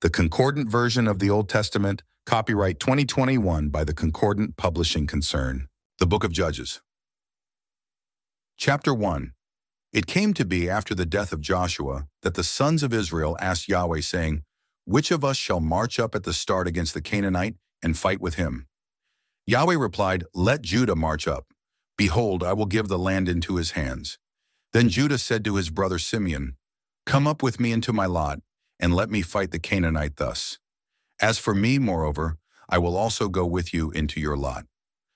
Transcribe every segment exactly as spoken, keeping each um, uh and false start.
The Concordant Version of the Old Testament, copyright twenty twenty-one by the Concordant Publishing Concern. The Book of Judges. Chapter one. It came to be after the death of Joshua that the sons of Israel asked Yahweh, saying, "Which of us shall march up at the start against the Canaanite and fight with him?" Yahweh replied, "Let Judah march up. Behold, I will give the land into his hands." Then Judah said to his brother Simeon, "Come up with me into my lot, and let me fight the Canaanite thus. As for me, moreover, I will also go with you into your lot."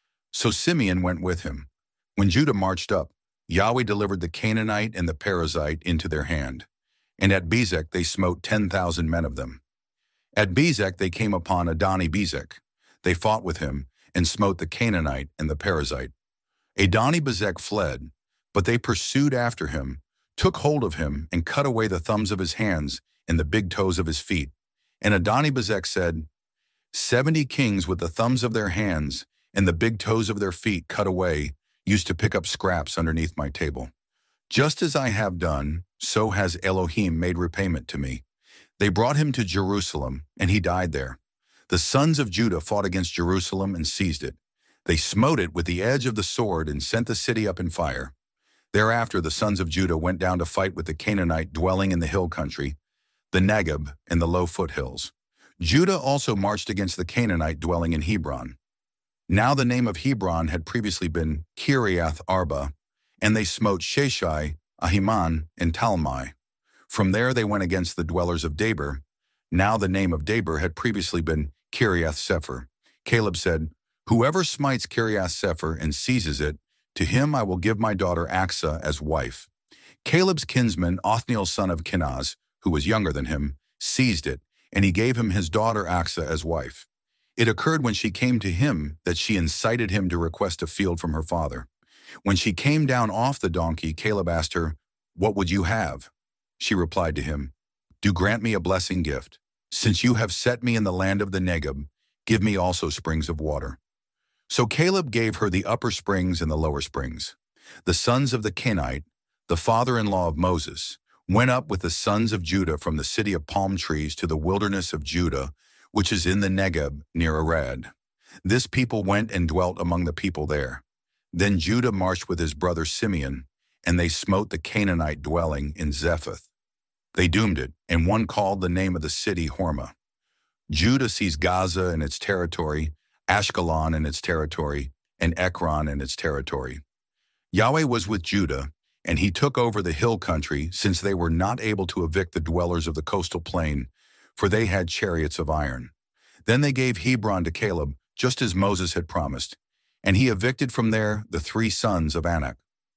So Simeon went with him. When Judah marched up, Yahweh delivered the Canaanite and the Perizzite into their hand, and at Bezek they smote ten thousand men of them. At Bezek they came upon Adoni-Bezek. They fought with him, and smote the Canaanite and the Perizzite. Adoni-Bezek fled, but they pursued after him, took hold of him, and cut away the thumbs of his hands and the big toes of his feet. And Adoni-Bezek said, Seventy kings with the thumbs of their hands and the big toes of their feet cut away used to pick up scraps underneath my table. Just as I have done, so has Elohim made repayment to me. They brought him to Jerusalem, and he died there. The sons of Judah fought against Jerusalem and seized it. They smote it with the edge of the sword and sent the city up in fire. Thereafter the sons of Judah went down to fight with the Canaanite dwelling in the hill country, the Negeb, and the low foothills. Judah also marched against the Canaanite dwelling in Hebron. Now the name of Hebron had previously been Kiriath Arba, and they smote Sheshai, Ahiman, and Talmai. From there they went against the dwellers of Debir. Now the name of Debir had previously been Kiriath Sepher. Caleb said, "Whoever smites Kiriath Sepher and seizes it, to him I will give my daughter Achsah as wife." Caleb's kinsman, Othniel son of Kenaz, who was younger than him, seized it, and he gave him his daughter Achsah as wife. It occurred when she came to him that she incited him to request a field from her father. When she came down off the donkey, Caleb asked her, "What would you have?" She replied to him, "Do grant me a blessing gift. Since you have set me in the land of the Negeb, give me also springs of water." So Caleb gave her the upper springs and the lower springs. The sons of the Kenite, the father-in-law of Moses, went up with the sons of Judah from the city of palm trees to the wilderness of Judah, which is in the Negeb near Arad. This people went and dwelt among the people there. Then Judah marched with his brother Simeon, and they smote the Canaanite dwelling in Zephath. They doomed it, and one called the name of the city Hormah. Judah seized Gaza and its territory, Ashkelon and its territory, and Ekron and its territory. Yahweh was with Judah, and he took over the hill country, since they were not able to evict the dwellers of the coastal plain, for they had chariots of iron. Then they gave Hebron to Caleb, just as Moses had promised, and he evicted from there the three sons of Anak.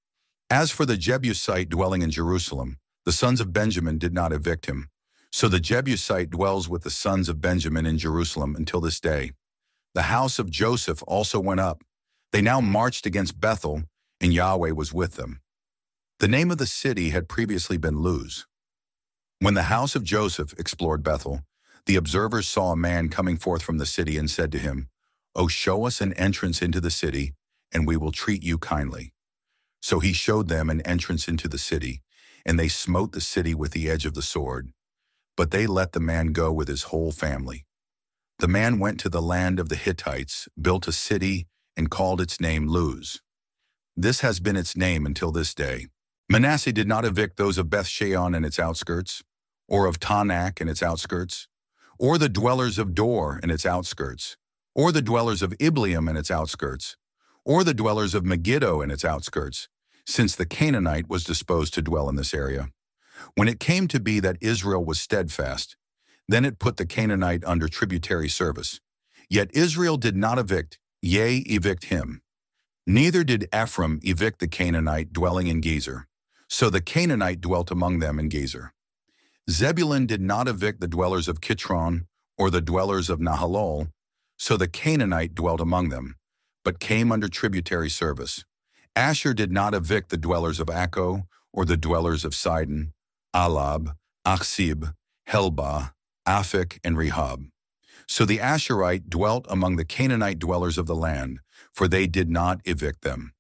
As for the Jebusite dwelling in Jerusalem, the sons of Benjamin did not evict him. So the Jebusite dwells with the sons of Benjamin in Jerusalem until this day. The house of Joseph also went up. They now marched against Bethel, and Yahweh was with them. The name of the city had previously been Luz. When the house of Joseph explored Bethel, the observers saw a man coming forth from the city and said to him, "Oh, show us an entrance into the city, and we will treat you kindly." So he showed them an entrance into the city, and they smote the city with the edge of the sword. But they let the man go with his whole family. The man went to the land of the Hittites, built a city, and called its name Luz. This has been its name until this day. Manasseh did not evict those of Beth-shean and its outskirts, or of Taanach and its outskirts, or the dwellers of Dor and its outskirts, or the dwellers of Ibleam and its outskirts, or the dwellers of Megiddo and its outskirts, since the Canaanite was disposed to dwell in this area. When it came to be that Israel was steadfast, then it put the Canaanite under tributary service. Yet Israel did not evict, yea, evict him. Neither did Ephraim evict the Canaanite dwelling in Gezer. So the Canaanite dwelt among them in Gezer. Zebulun did not evict the dwellers of Kitron or the dwellers of Nahalol, so the Canaanite dwelt among them, but came under tributary service. Asher did not evict the dwellers of Akko or the dwellers of Sidon, Alab, Achzib, Helbah, Aphik, and Rehob. So the Asherite dwelt among the Canaanite dwellers of the land, for they did not evict them.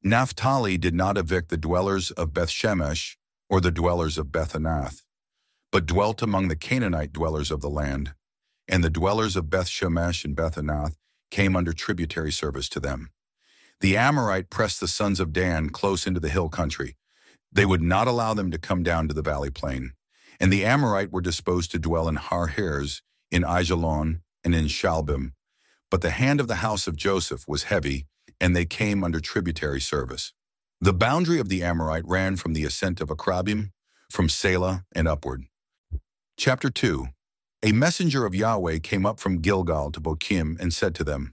Naphtali did not evict the dwellers of Bethshemesh or the dwellers of Bethanath. but dwelt among the Canaanite dwellers of the land. And the dwellers of Beth Shemesh and Beth Anath came under tributary service to them. The Amorite pressed the sons of Dan close into the hill country. They would not allow them to come down to the valley plain. And the Amorite were disposed to dwell in Har-Hers, in Aijalon, and in Shalbim. But the hand of the house of Joseph was heavy, and they came under tributary service. The boundary of the Amorite ran from the ascent of Akrabim, from Selah and upward. Chapter two. A messenger of Yahweh came up from Gilgal to Bochim and said to them,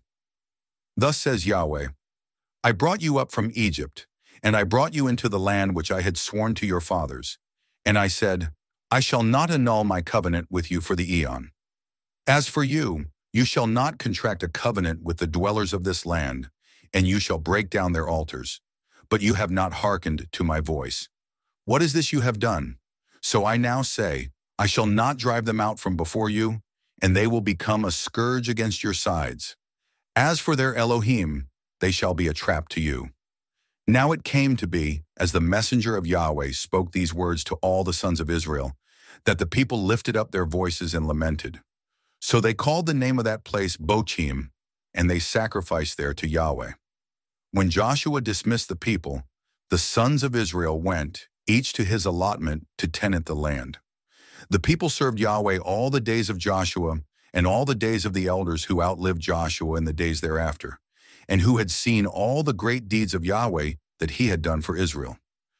Thus says Yahweh, I brought you up from Egypt, and I brought you into the land which I had sworn to your fathers. And I said, I shall not annul my covenant with you for the eon. As for you, you shall not contract a covenant with the dwellers of this land, and you shall break down their altars. But you have not hearkened to my voice. What is this you have done? So I now say, I shall not drive them out from before you, and they will become a scourge against your sides. As for their Elohim, they shall be a trap to you. Now it came to be, as the messenger of Yahweh spoke these words to all the sons of Israel, that the people lifted up their voices and lamented. So they called the name of that place Bochim, and they sacrificed there to Yahweh. When Joshua dismissed the people, the sons of Israel went, each to his allotment, to tenant the land. The people served Yahweh all the days of Joshua and all the days of the elders who outlived Joshua in the days thereafter, and who had seen all the great deeds of Yahweh that he had done for Israel.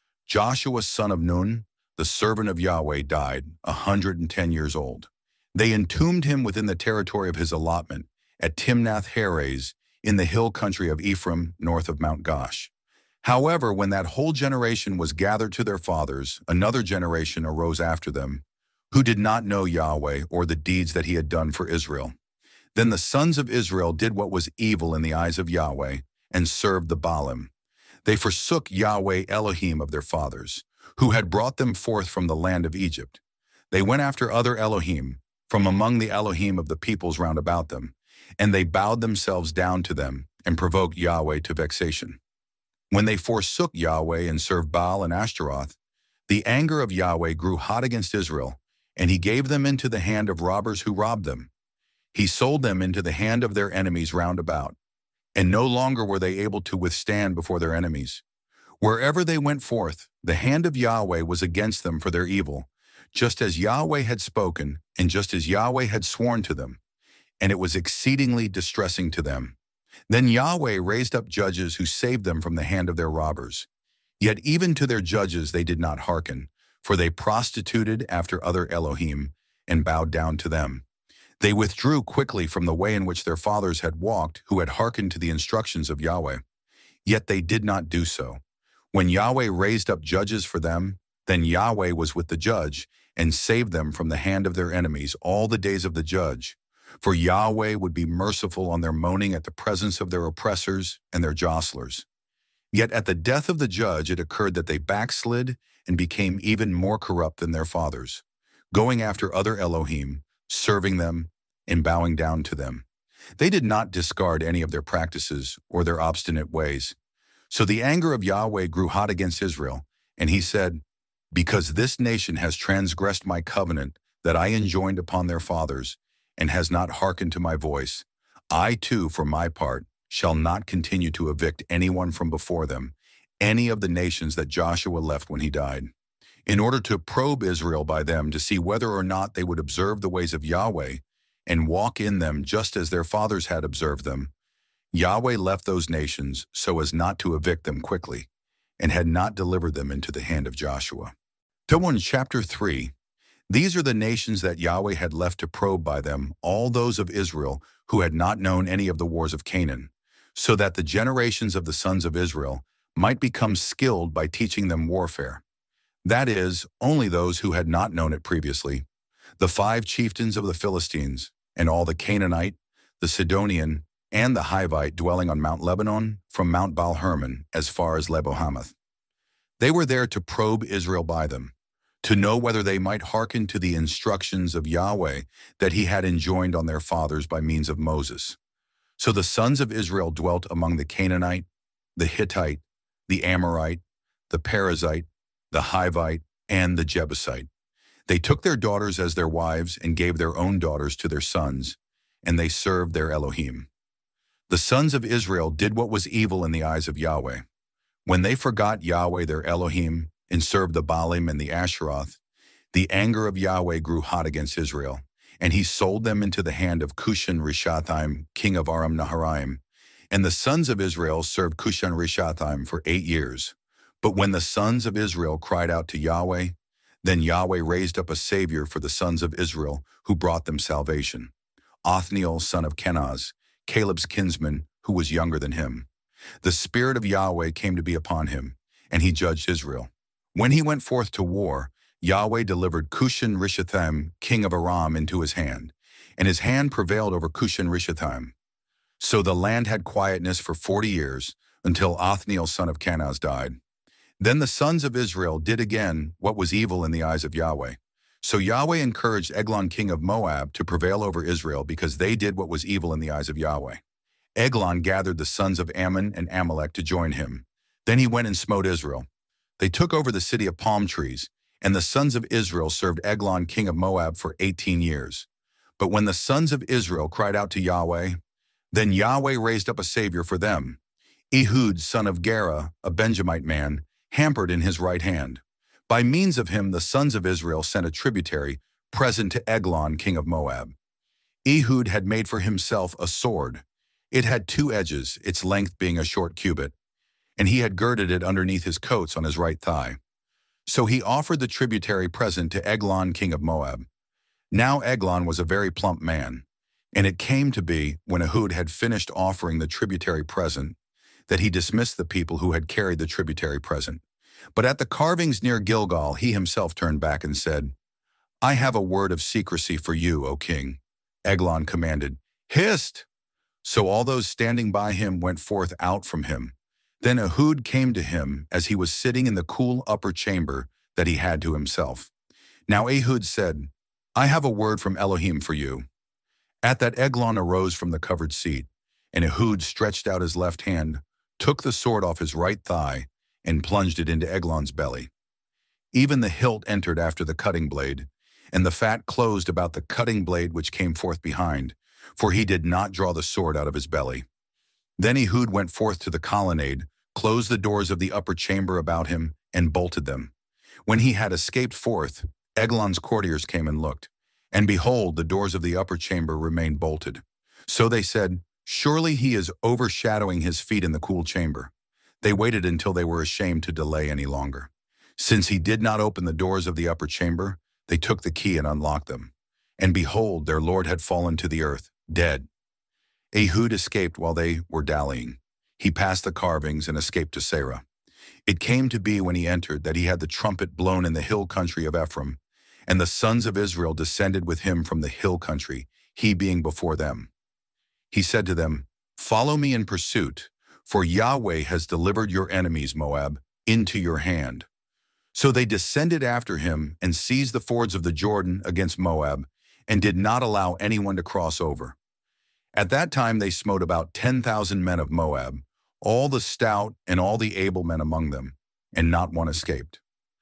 Joshua son of Nun, the servant of Yahweh, died a hundred and ten years old. They entombed him within the territory of his allotment at Timnath-Heres in the hill country of Ephraim north of Mount Gosh. However, when that whole generation was gathered to their fathers, another generation arose after them, who did not know Yahweh or the deeds that he had done for Israel. Then the sons of Israel did what was evil in the eyes of Yahweh, and served the Baalim. They forsook Yahweh Elohim of their fathers, who had brought them forth from the land of Egypt. They went after other Elohim, from among the Elohim of the peoples round about them, and they bowed themselves down to them, and provoked Yahweh to vexation. When they forsook Yahweh and served Baal and Ashtaroth, the anger of Yahweh grew hot against Israel, and he gave them into the hand of robbers who robbed them. He sold them into the hand of their enemies round about, and no longer were they able to withstand before their enemies. Wherever they went forth, the hand of Yahweh was against them for their evil, just as Yahweh had spoken, and just as Yahweh had sworn to them, and it was exceedingly distressing to them. Then Yahweh raised up judges who saved them from the hand of their robbers. Yet even to their judges they did not hearken, for they prostituted after other Elohim, and bowed down to them. They withdrew quickly from the way in which their fathers had walked, who had hearkened to the instructions of Yahweh. Yet they did not do so. When Yahweh raised up judges for them, then Yahweh was with the judge, and saved them from the hand of their enemies all the days of the judge. For Yahweh would be merciful on their moaning at the presence of their oppressors and their jostlers. Yet at the death of the judge it occurred that they backslid and became even more corrupt than their fathers, going after other Elohim, serving them, and bowing down to them. They did not discard any of their practices or their obstinate ways. So the anger of Yahweh grew hot against Israel, and he said, Because this nation has transgressed my covenant that I enjoined upon their fathers, and has not hearkened to my voice, I too, for my part, shall not continue to evict anyone from before them, any of the nations that Joshua left when he died, in order to probe Israel by them to see whether or not they would observe the ways of Yahweh and walk in them just as their fathers had observed them. Yahweh left those nations so as not to evict them quickly, and had not delivered them into the hand of Joshua. Towon chapter three. These are the nations that Yahweh had left to probe by them, all those of Israel who had not known any of the wars of Canaan, so that the generations of the sons of Israel might become skilled by teaching them warfare. That is, only those who had not known it previously, the five chieftains of the Philistines, and all the Canaanite, the Sidonian, and the Hivite dwelling on Mount Lebanon, from Mount Baal-Hermon as far as Lebo-Hamath. They were there to probe Israel by them, to know whether they might hearken to the instructions of Yahweh that he had enjoined on their fathers by means of Moses. So the sons of Israel dwelt among the Canaanite, the Hittite, the Amorite, the Perizzite, the Hivite, and the Jebusite. They took their daughters as their wives and gave their own daughters to their sons, and they served their Elohim. The sons of Israel did what was evil in the eyes of Yahweh. When they forgot Yahweh their Elohim and served the Baalim and the Asheroth, the anger of Yahweh grew hot against Israel, and he sold them into the hand of Cushan-Rishathaim, king of Aram-Naharaim. And the sons of Israel served Cushan-Rishathaim for eight years. But when the sons of Israel cried out to Yahweh, then Yahweh raised up a savior for the sons of Israel who brought them salvation. Othniel, son of Kenaz, Caleb's kinsman, who was younger than him. The Spirit of Yahweh came to be upon him, and he judged Israel. When he went forth to war, Yahweh delivered Cushan-Rishathaim, king of Aram, into his hand, and his hand prevailed over Cushan-Rishathaim. So the land had quietness for forty years, until Othniel, son of Kenaz, died. Then the sons of Israel did again what was evil in the eyes of Yahweh. So Yahweh encouraged Eglon, king of Moab, to prevail over Israel because they did what was evil in the eyes of Yahweh. Eglon gathered the sons of Ammon and Amalek to join him. Then he went and smote Israel. They took over the city of palm trees, and the sons of Israel served Eglon, king of Moab, for eighteen years. But when the sons of Israel cried out to Yahweh, then Yahweh raised up a savior for them, Ehud, son of Gera, a Benjamite man, hampered in his right hand. By means of him the sons of Israel sent a tributary present to Eglon, king of Moab. Ehud had made for himself a sword. It had two edges, its length being a short cubit, and he had girded it underneath his coats on his right thigh. So he offered the tributary present to Eglon, king of Moab. Now Eglon was a very plump man, and it came to be, when Ehud had finished offering the tributary present, that he dismissed the people who had carried the tributary present. But at the carvings near Gilgal he himself turned back and said, I have a word of secrecy for you, O king. Eglon commanded, Hist! So all those standing by him went forth out from him. Then Ehud came to him as he was sitting in the cool upper chamber that he had to himself. Now Ehud said, I have a word from Elohim for you. At that Eglon arose from the covered seat, and Ehud stretched out his left hand, took the sword off his right thigh, and plunged it into Eglon's belly. Even the hilt entered after the cutting blade, and the fat closed about the cutting blade which came forth behind, for he did not draw the sword out of his belly. Then Ehud went forth to the colonnade, closed the doors of the upper chamber about him, and bolted them. When he had escaped forth, Eglon's courtiers came and looked, and behold, the doors of the upper chamber remained bolted. So they said, Surely he is overshadowing his feet in the cool chamber. They waited until they were ashamed to delay any longer. Since he did not open the doors of the upper chamber, they took the key and unlocked them. And behold, their lord had fallen to the earth, dead. Ehud escaped while they were dallying. He passed the carvings and escaped to Sarah. It came to be when he entered that he had the trumpet blown in the hill country of Ephraim, and the sons of Israel descended with him from the hill country, he being before them. He said to them, Follow me in pursuit, for Yahweh has delivered your enemies, Moab, into your hand. So they descended after him and seized the fords of the Jordan against Moab, and did not allow anyone to cross over. At that time they smote about ten thousand men of Moab, all the stout and all the able men among them, and not one escaped.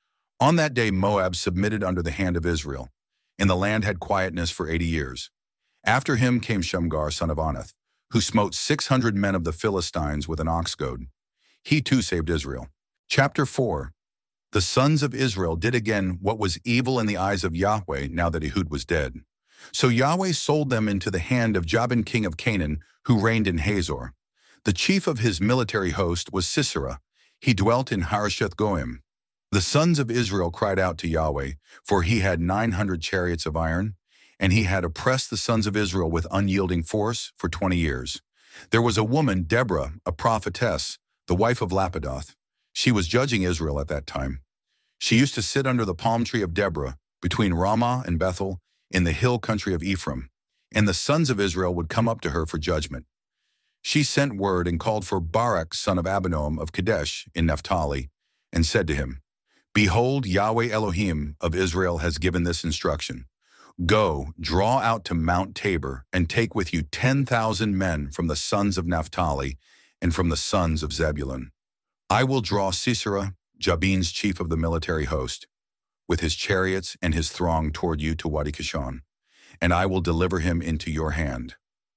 On that day Moab submitted under the hand of Israel, and the land had quietness for eighty years. After him came Shamgar, son of Anath, who smote six hundred men of the Philistines with an ox goad. He too saved Israel. Chapter four. The sons of Israel did again what was evil in the eyes of Yahweh now that Ehud was dead. So Yahweh sold them into the hand of Jabin king of Canaan, who reigned in Hazor. The chief of his military host was Sisera. He dwelt in Harosheth Goim. The sons of Israel cried out to Yahweh, for he had nine hundred chariots of iron, and he had oppressed the sons of Israel with unyielding force for twenty years. There was a woman, Deborah, a prophetess, the wife of Lapidoth. She was judging Israel at that time. She used to sit under the palm tree of Deborah, between Ramah and Bethel, in the hill country of Ephraim, and the sons of Israel would come up to her for judgment. She sent word and called for Barak, son of Abinoam of Kadesh in Naphtali, and said to him, Behold, Yahweh Elohim of Israel has given this instruction. Go, draw out to Mount Tabor, and take with you ten thousand men from the sons of Naphtali and from the sons of Zebulun. I will draw Sisera, Jabin's chief of the military host. with his chariots and his throng toward you to Wadi Kishon, and I will deliver him into your hand."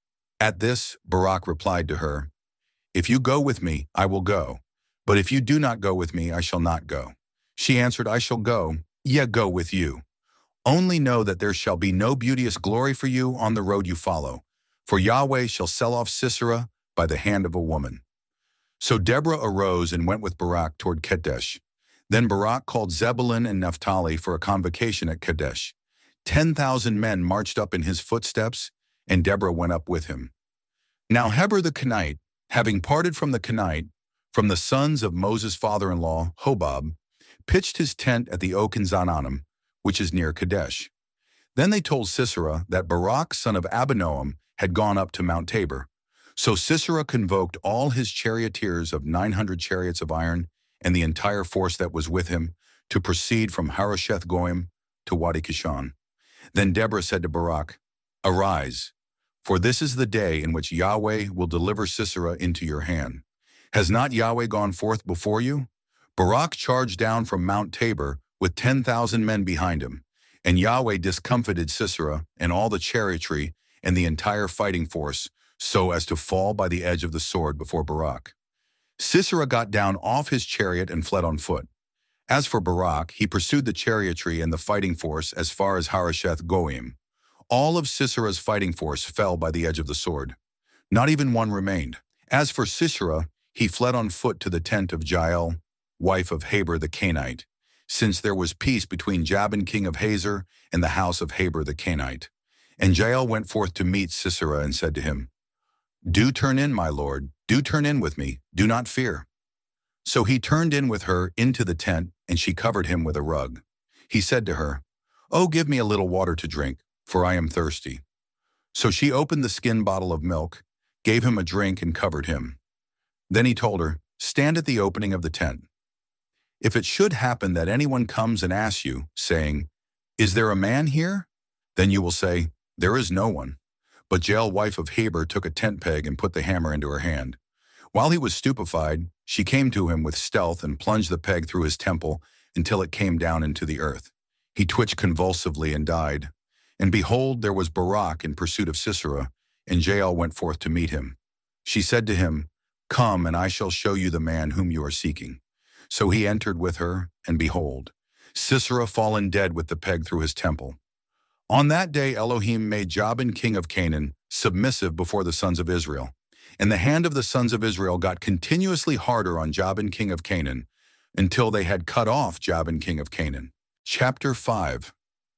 At this, Barak replied to her, "If you go with me, I will go, but if you do not go with me, I shall not go." She answered, "I shall go, yea, go with you. Only know that there shall be no beauteous glory for you on the road you follow, for Yahweh shall sell off Sisera by the hand of a woman." So Deborah arose and went with Barak toward Kadesh. Then Barak called Zebulun and Naphtali for a convocation at Kadesh. Ten thousand men marched up in his footsteps, and Deborah went up with him. Now Heber the Kenite, having parted from the Kenite, from the sons of Moses' father-in-law, Hobab, pitched his tent at the oak in Zaanannim, which is near Kadesh. Then they told Sisera that Barak son of Abinoam had gone up to Mount Tabor. So Sisera convoked all his charioteers of nine hundred chariots of iron and the entire force that was with him to proceed from Harosheth Goim to Wadi Kishon. Then Deborah said to Barak, "Arise, for this is the day in which Yahweh will deliver Sisera into your hand. Has not Yahweh gone forth before you?" Barak charged down from Mount Tabor with ten thousand men behind him, and Yahweh discomfited Sisera and all the chariotry and the entire fighting force, so as to fall by the edge of the sword before Barak. Sisera got down off his chariot and fled on foot. As for Barak, he pursued the chariotry and the fighting force as far as Harosheth Goim. All of Sisera's fighting force fell by the edge of the sword. Not even one remained. As for Sisera, he fled on foot to the tent of Jael, wife of Heber the Kenite, since there was peace between Jabin king of Hazor and the house of Heber the Kenite. And Jael went forth to meet Sisera and said to him, "Do turn in, my lord, do turn in with me, do not fear." So he turned in with her into the tent, and she covered him with a rug. He said to her, "Oh, give me a little water to drink, for I am thirsty." So she opened the skin bottle of milk, gave him a drink, and covered him. Then he told her, "Stand at the opening of the tent. If it should happen that anyone comes and asks you, saying, 'Is there a man here?' then you will say, 'There is no one.'" But Jael, wife of Heber, took a tent peg and put the hammer into her hand. While he was stupefied, she came to him with stealth and plunged the peg through his temple until it came down into the earth. He twitched convulsively and died. And behold, there was Barak in pursuit of Sisera, and Jael went forth to meet him. She said to him, "Come, and I shall show you the man whom you are seeking." So he entered with her, and behold, Sisera fallen dead with the peg through his temple. On that day Elohim made Jabin king of Canaan submissive before the sons of Israel. And the hand of the sons of Israel got continuously harder on Jabin king of Canaan, until they had cut off Jabin king of Canaan. Chapter five.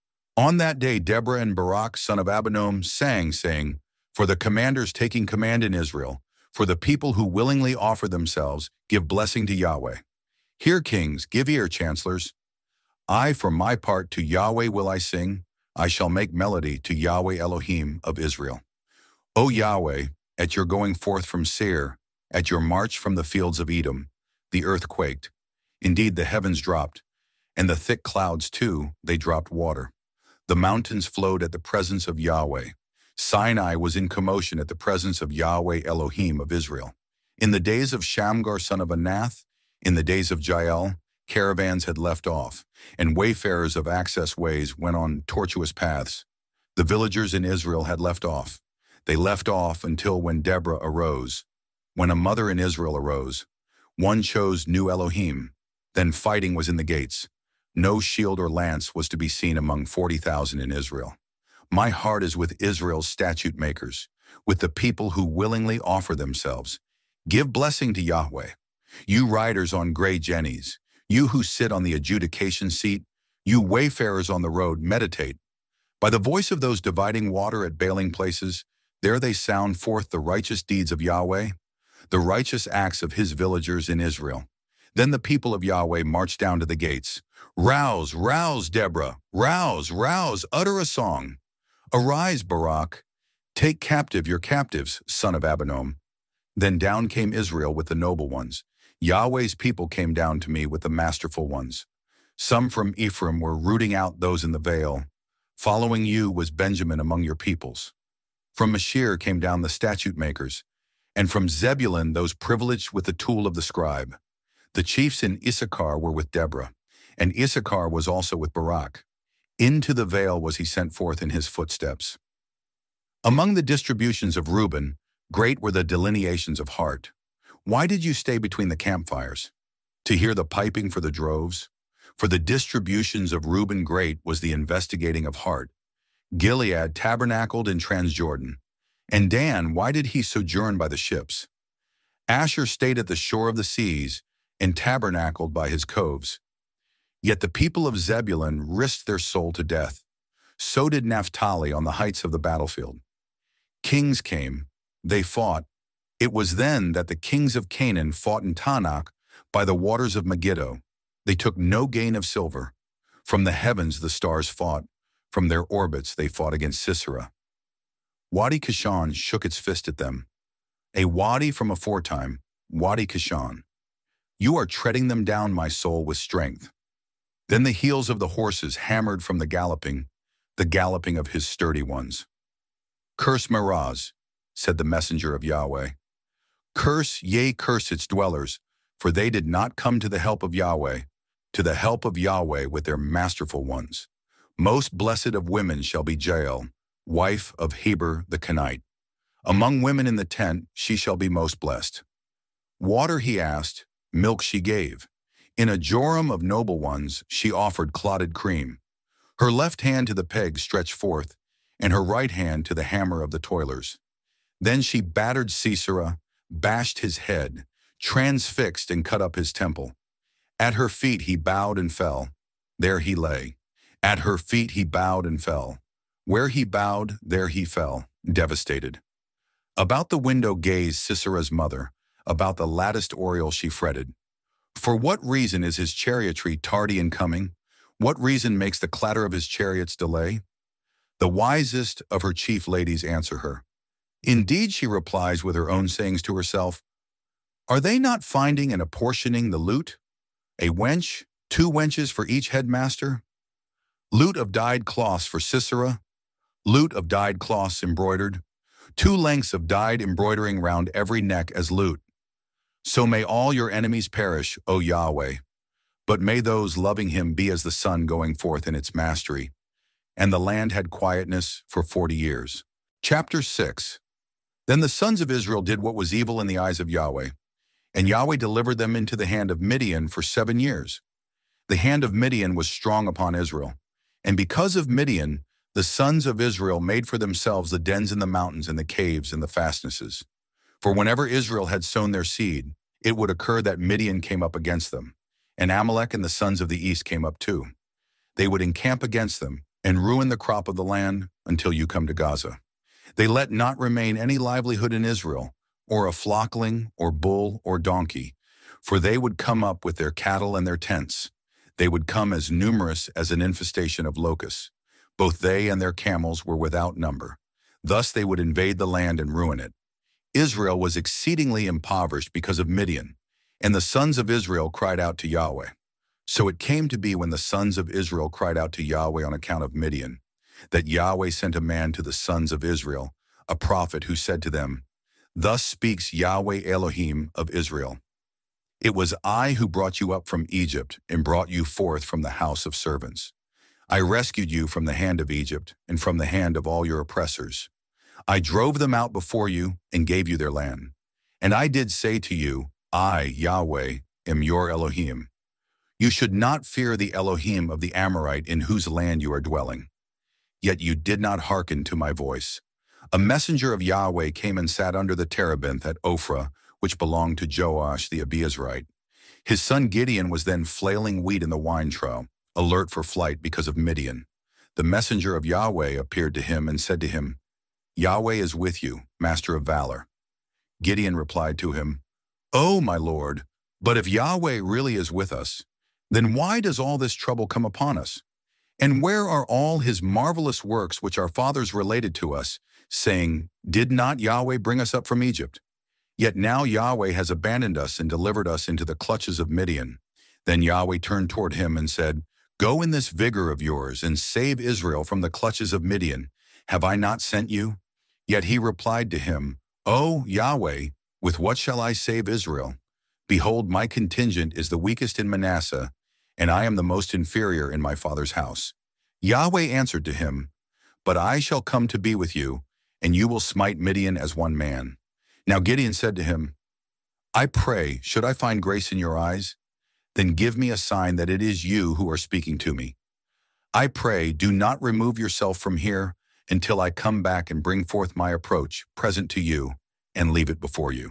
On that day Deborah and Barak son of Abinoam sang, saying, "For the commanders taking command in Israel, for the people who willingly offer themselves, give blessing to Yahweh. Hear, kings, give ear, chancellors. I, for my part, to Yahweh will I sing. I shall make melody to Yahweh Elohim of Israel. O Yahweh, at your going forth from Seir, at your march from the fields of Edom, the earth quaked. Indeed, the heavens dropped, and the thick clouds too, they dropped water. The mountains flowed at the presence of Yahweh. Sinai was in commotion at the presence of Yahweh Elohim of Israel. In the days of Shamgar son of Anath, in the days of Jael, caravans had left off, and wayfarers of access ways went on tortuous paths. The villagers in Israel had left off. They left off until when Deborah arose. When a mother in Israel arose, one chose new Elohim. Then fighting was in the gates. No shield or lance was to be seen among forty thousand in Israel. My heart is with Israel's statute makers, with the people who willingly offer themselves. Give blessing to Yahweh. You riders on gray jennies, you who sit on the adjudication seat, you wayfarers on the road, meditate. By the voice of those dividing water at bailing places, there they sound forth the righteous deeds of Yahweh, the righteous acts of his villagers in Israel. Then the people of Yahweh marched down to the gates. Rouse, rouse, Deborah, rouse, rouse, utter a song. Arise, Barak, take captive your captives, son of Abinoam. Then down came Israel with the noble ones. Yahweh's people came down to me with the masterful ones. Some from Ephraim were rooting out those in the vale. Following you was Benjamin among your peoples. From Mashir came down the statute makers, and from Zebulun those privileged with the tool of the scribe. The chiefs in Issachar were with Deborah, and Issachar was also with Barak. Into the vale was he sent forth in his footsteps. Among the distributions of Reuben, great were the delineations of heart. Why did you stay between the campfires? To hear the piping for the droves? For the distributions of Reuben great was the investigating of heart. Gilead tabernacled in Transjordan. And Dan, why did he sojourn by the ships? Asher stayed at the shore of the seas, and tabernacled by his coves. Yet the people of Zebulun risked their soul to death. So did Naphtali on the heights of the battlefield. Kings came, they fought. It was then that the kings of Canaan fought in Tanakh by the waters of Megiddo. They took no gain of silver. From the heavens the stars fought. From their orbits they fought against Sisera. Wadi Kishon shook its fist at them. A wadi from aforetime, Wadi Kishon. You are treading them down, my soul, with strength. Then the heels of the horses hammered from the galloping, the galloping of his sturdy ones. Curse Meroz, said the messenger of Yahweh. Curse, yea, curse its dwellers, for they did not come to the help of Yahweh, to the help of Yahweh with their masterful ones. Most blessed of women shall be Jael, wife of Heber the Kenite. Among women in the tent she shall be most blessed. Water he asked, milk she gave. In a jorum of noble ones she offered clotted cream. Her left hand to the peg stretched forth, and her right hand to the hammer of the toilers. Then she battered Sisera, bashed his head, transfixed and cut up his temple. At her feet he bowed and fell. There he lay. At her feet he bowed and fell. Where he bowed, there he fell, devastated. About the window gazed Sisera's mother. About the latticed oriel she fretted. For what reason is his chariotry tardy in coming? What reason makes the clatter of his chariots delay? The wisest of her chief ladies answer her. Indeed, she replies with her own sayings to herself, are they not finding and apportioning the lute? A wench, two wenches for each headmaster? Lute of dyed cloths for Sisera, lute of dyed cloths embroidered, two lengths of dyed embroidering round every neck as lute. So may all your enemies perish, O Yahweh, but may those loving him be as the sun going forth in its mastery. And the land had quietness for forty years. Chapter six. Then the sons of Israel did what was evil in the eyes of Yahweh, and Yahweh delivered them into the hand of Midian for seven years. The hand of Midian was strong upon Israel, and because of Midian, the sons of Israel made for themselves the dens in the mountains and the caves and the fastnesses. For whenever Israel had sown their seed, it would occur that Midian came up against them, and Amalek and the sons of the east came up too. They would encamp against them and ruin the crop of the land until you come to Gaza. They let not remain any livelihood in Israel, or a flockling, or bull, or donkey, for they would come up with their cattle and their tents. They would come as numerous as an infestation of locusts. Both they and their camels were without number. Thus they would invade the land and ruin it. Israel was exceedingly impoverished because of Midian, and the sons of Israel cried out to Yahweh. So it came to be when the sons of Israel cried out to Yahweh on account of Midian, that Yahweh sent a man to the sons of Israel, a prophet who said to them, Thus speaks Yahweh Elohim of Israel. It was I who brought you up from Egypt and brought you forth from the house of servants. I rescued you from the hand of Egypt and from the hand of all your oppressors. I drove them out before you and gave you their land. And I did say to you, I, Yahweh, am your Elohim. You should not fear the Elohim of the Amorite in whose land you are dwelling. Yet you did not hearken to my voice. A messenger of Yahweh came and sat under the terebinth at Ophrah, which belonged to Joash the Abiezrite. His son Gideon was then flailing wheat in the wine trough, alert for flight because of Midian. The messenger of Yahweh appeared to him and said to him, Yahweh is with you, master of valor. Gideon replied to him, Oh, my Lord, but if Yahweh really is with us, then why does all this trouble come upon us? And where are all his marvelous works which our fathers related to us, saying, Did not Yahweh bring us up from Egypt? Yet now Yahweh has abandoned us and delivered us into the clutches of Midian. Then Yahweh turned toward him and said, Go in this vigor of yours and save Israel from the clutches of Midian. Have I not sent you? Yet he replied to him, O Yahweh, with what shall I save Israel? Behold, my contingent is the weakest in Manasseh, and I am the most inferior in my father's house. Yahweh answered to him, But I shall come to be with you, and you will smite Midian as one man. Now Gideon said to him, I pray, should I find grace in your eyes? Then give me a sign that it is you who are speaking to me. I pray, do not remove yourself from here until I come back and bring forth my approach, present to you, and leave it before you.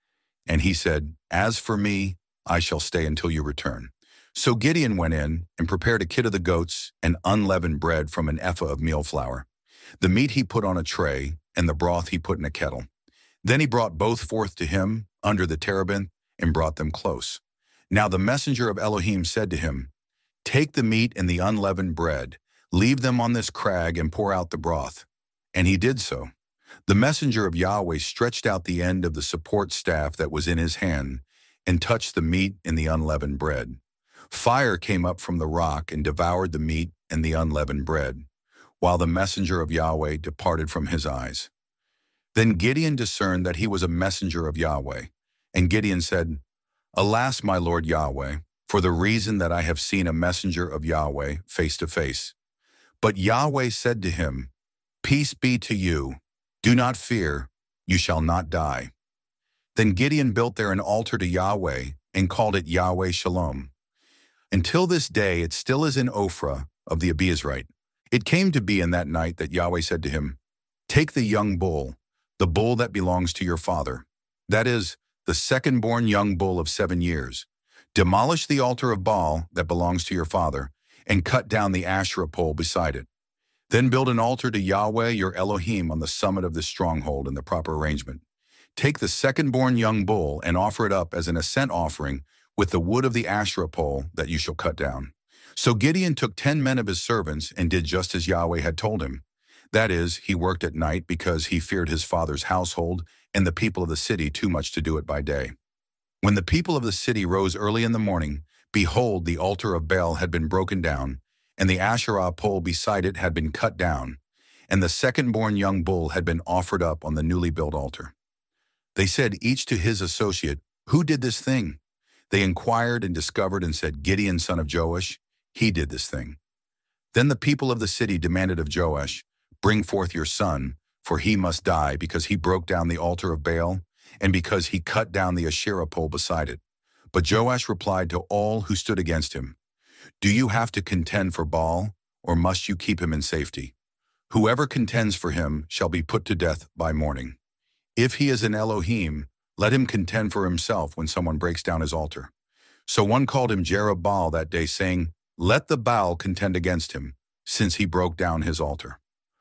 And he said, As for me, I shall stay until you return. So Gideon went in and prepared a kid of the goats and unleavened bread from an ephah of meal flour. The meat he put on a tray, and the broth he put in a kettle. Then he brought both forth to him under the terebinth and brought them close. Now the messenger of Elohim said to him, Take the meat and the unleavened bread, leave them on this crag and pour out the broth. And he did so. The messenger of Yahweh stretched out the end of the support staff that was in his hand and touched the meat and the unleavened bread. Fire came up from the rock and devoured the meat and the unleavened bread, while the messenger of Yahweh departed from his eyes. Then Gideon discerned that he was a messenger of Yahweh, and Gideon said, Alas, my Lord Yahweh, for the reason that I have seen a messenger of Yahweh face to face. But Yahweh said to him, Peace be to you. Do not fear, you shall not die. Then Gideon built there an altar to Yahweh and called it Yahweh Shalom. Until this day it still is in Ophrah of the Abiezrite. It came to be in that night that Yahweh said to him, Take the young bull, the bull that belongs to your father, that is, the second-born young bull of seven years. Demolish the altar of Baal that belongs to your father, and cut down the Asherah pole beside it. Then build an altar to Yahweh your Elohim on the summit of this stronghold in the proper arrangement. Take the second-born young bull and offer it up as an ascent offering with the wood of the Asherah pole that you shall cut down. So Gideon took ten men of his servants and did just as Yahweh had told him. That is, he worked at night because he feared his father's household and the people of the city too much to do it by day. When the people of the city rose early in the morning, behold, the altar of Baal had been broken down, and the Asherah pole beside it had been cut down, and the second-born young bull had been offered up on the newly built altar. They said each to his associate, Who did this thing? They inquired and discovered and said, Gideon son of Joash, he did this thing. Then the people of the city demanded of Joash, Bring forth your son, for he must die because he broke down the altar of Baal, and because he cut down the Asherah pole beside it. But Joash replied to all who stood against him, Do you have to contend for Baal, or must you keep him in safety? Whoever contends for him shall be put to death by morning. If he is an Elohim, let him contend for himself when someone breaks down his altar. So one called him Jerubbaal that day, saying, Let the Baal contend against him, since he broke down his altar.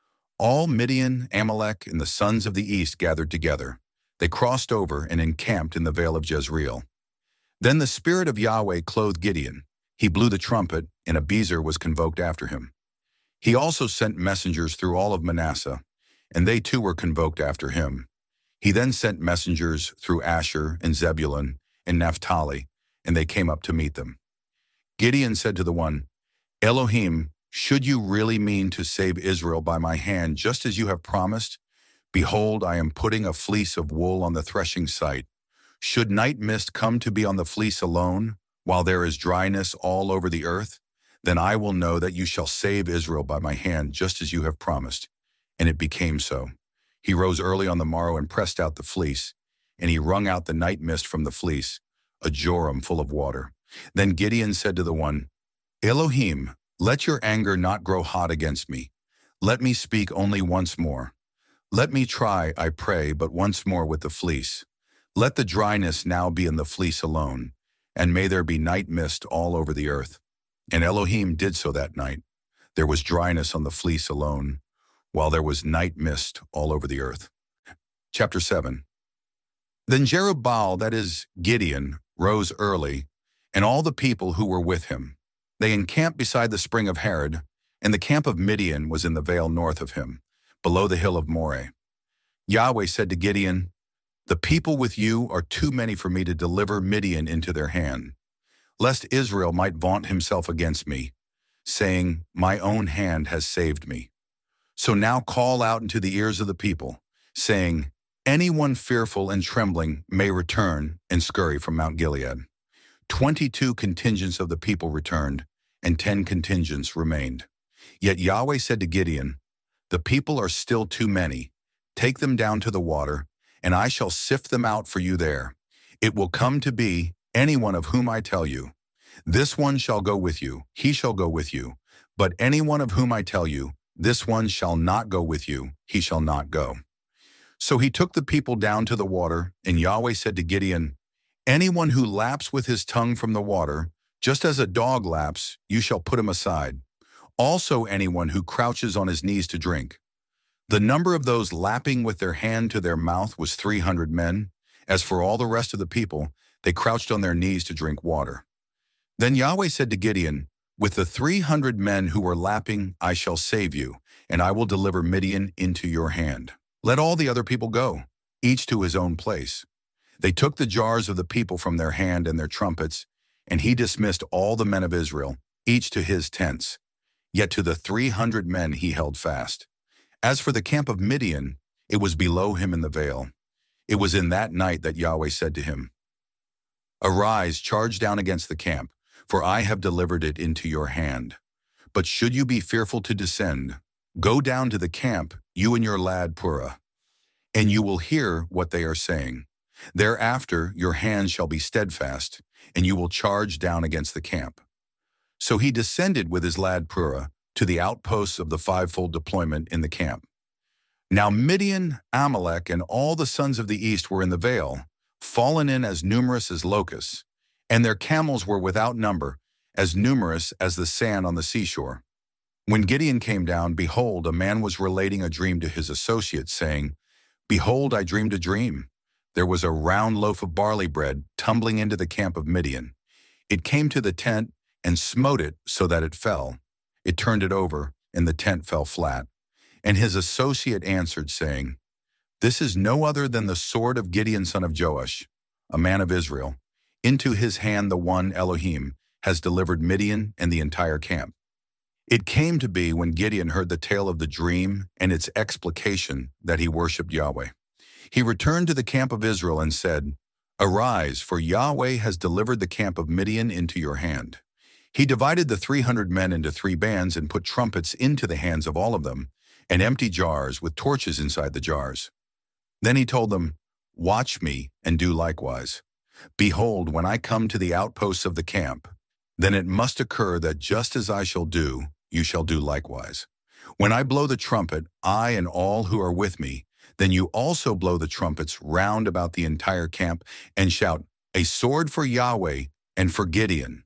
All Midian, Amalek, and the sons of the east gathered together. They crossed over and encamped in the vale of Jezreel. Then the Spirit of Yahweh clothed Gideon. He blew the trumpet, and Abiezer was convoked after him. He also sent messengers through all of Manasseh, and they too were convoked after him. He then sent messengers through Asher and Zebulun and Naphtali, and they came up to meet them. Gideon said to the one, Elohim, should you really mean to save Israel by my hand, just as you have promised? Behold, I am putting a fleece of wool on the threshing site. Should night mist come to be on the fleece alone, while there is dryness all over the earth? Then I will know that you shall save Israel by my hand, just as you have promised. And it became so. He rose early on the morrow and pressed out the fleece, and he wrung out the night mist from the fleece, a jorum full of water. Then Gideon said to the one, Elohim, let your anger not grow hot against me. Let me speak only once more. Let me try, I pray, but once more with the fleece. Let the dryness now be in the fleece alone, and may there be night mist all over the earth. And Elohim did so that night. There was dryness on the fleece alone, while there was night mist all over the earth. Chapter seven. Then Jerubbaal, that is Gideon, rose early, and all the people who were with him. They encamped beside the spring of Harod, and the camp of Midian was in the vale north of him, below the hill of Moreh. Yahweh said to Gideon, The people with you are too many for me to deliver Midian into their hand, lest Israel might vaunt himself against me, saying, My own hand has saved me. So now call out into the ears of the people, saying, Anyone fearful and trembling may return and scurry from Mount Gilead. Twenty-two contingents of the people returned, and ten contingents remained. Yet Yahweh said to Gideon, "The people are still too many. Take them down to the water, and I shall sift them out for you there. It will come to be, any one of whom I tell you, this one shall go with you, he shall go with you. But any one of whom I tell you, this one shall not go with you, he shall not go." So he took the people down to the water, and Yahweh said to Gideon, "Anyone who laps with his tongue from the water, just as a dog laps, you shall put him aside. Also anyone who crouches on his knees to drink." The number of those lapping with their hand to their mouth was three hundred men. As for all the rest of the people, they crouched on their knees to drink water. Then Yahweh said to Gideon, "With the three hundred men who were lapping, I shall save you, and I will deliver Midian into your hand. Let all the other people go, each to his own place." They took the jars of the people from their hand and their trumpets, and he dismissed all the men of Israel, each to his tents. Yet to the three hundred men he held fast. As for the camp of Midian, it was below him in the vale. It was in that night that Yahweh said to him, "Arise, charge down against the camp, for I have delivered it into your hand. But should you be fearful to descend, go down to the camp, you and your lad Purah, and you will hear what they are saying. Thereafter your hand shall be steadfast, and you will charge down against the camp." So he descended with his lad Purah to the outposts of the fivefold deployment in the camp. Now Midian, Amalek, and all the sons of the east were in the vale, fallen in as numerous as locusts, and their camels were without number, as numerous as the sand on the seashore. When Gideon came down, behold, a man was relating a dream to his associates, saying, "Behold, I dreamed a dream. There was a round loaf of barley bread tumbling into the camp of Midian. It came to the tent and smote it so that it fell. It turned it over, and the tent fell flat. And his associate answered, saying, This is no other than the sword of Gideon son of Joash, a man of Israel. Into his hand the one Elohim has delivered Midian and the entire camp." It came to be when Gideon heard the tale of the dream and its explication that he worshipped Yahweh. He returned to the camp of Israel and said, "Arise, for Yahweh has delivered the camp of Midian into your hand." He divided the three hundred men into three bands and put trumpets into the hands of all of them, and empty jars with torches inside the jars. Then he told them, "Watch me and do likewise. Behold, when I come to the outposts of the camp, then it must occur that just as I shall do, you shall do likewise. When I blow the trumpet, I and all who are with me, then you also blow the trumpets round about the entire camp and shout, 'A sword for Yahweh and for Gideon.'"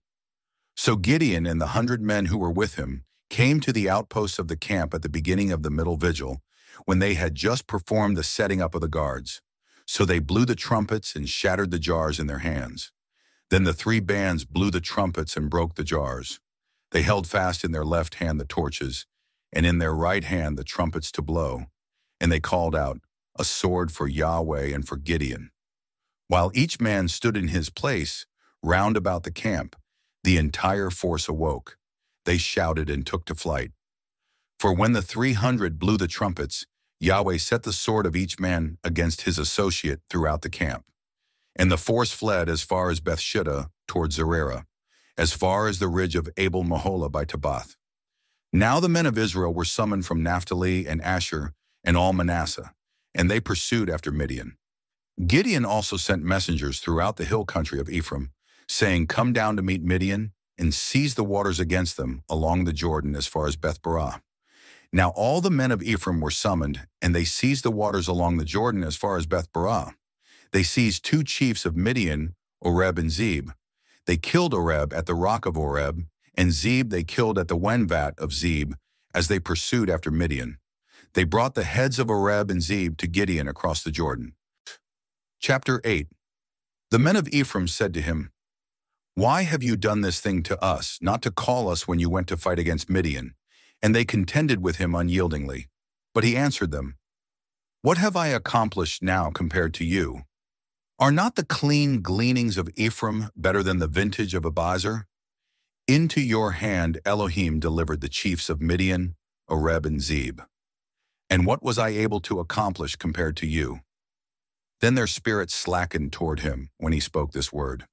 So Gideon and the hundred men who were with him came to the outposts of the camp at the beginning of the middle vigil, when they had just performed the setting up of the guards. So they blew the trumpets and shattered the jars in their hands. Then the three bands blew the trumpets and broke the jars. They held fast in their left hand the torches, and in their right hand the trumpets to blow. And they called out, "A sword for Yahweh and for Gideon." While each man stood in his place round about the camp, the entire force awoke. They shouted and took to flight. For when the three hundred blew the trumpets, Yahweh set the sword of each man against his associate throughout the camp. And the force fled as far as Bethshittah toward Zererah, as far as the ridge of Abel Maholah by Tabbath. Now the men of Israel were summoned from Naphtali and Asher and all Manasseh, and they pursued after Midian. Gideon also sent messengers throughout the hill country of Ephraim, saying, "Come down to meet Midian, and seize the waters against them along the Jordan as far as Beth-barah." Now all the men of Ephraim were summoned, and they seized the waters along the Jordan as far as Beth-barah. They seized two chiefs of Midian, Oreb and Zeb. They killed Oreb at the rock of Oreb, and Zeb they killed at the Wenvat of Zeb, as they pursued after Midian. They brought the heads of Oreb and Zeb to Gideon across the Jordan. Chapter eight. The men of Ephraim said to him, "Why have you done this thing to us, not to call us when you went to fight against Midian?" And they contended with him unyieldingly. But he answered them, "What have I accomplished now compared to you? Are not the clean gleanings of Ephraim better than the vintage of Abiezer? Into your hand Elohim delivered the chiefs of Midian, Oreb and Zeb. And what was I able to accomplish compared to you?" Then their spirits slackened toward him when he spoke this word.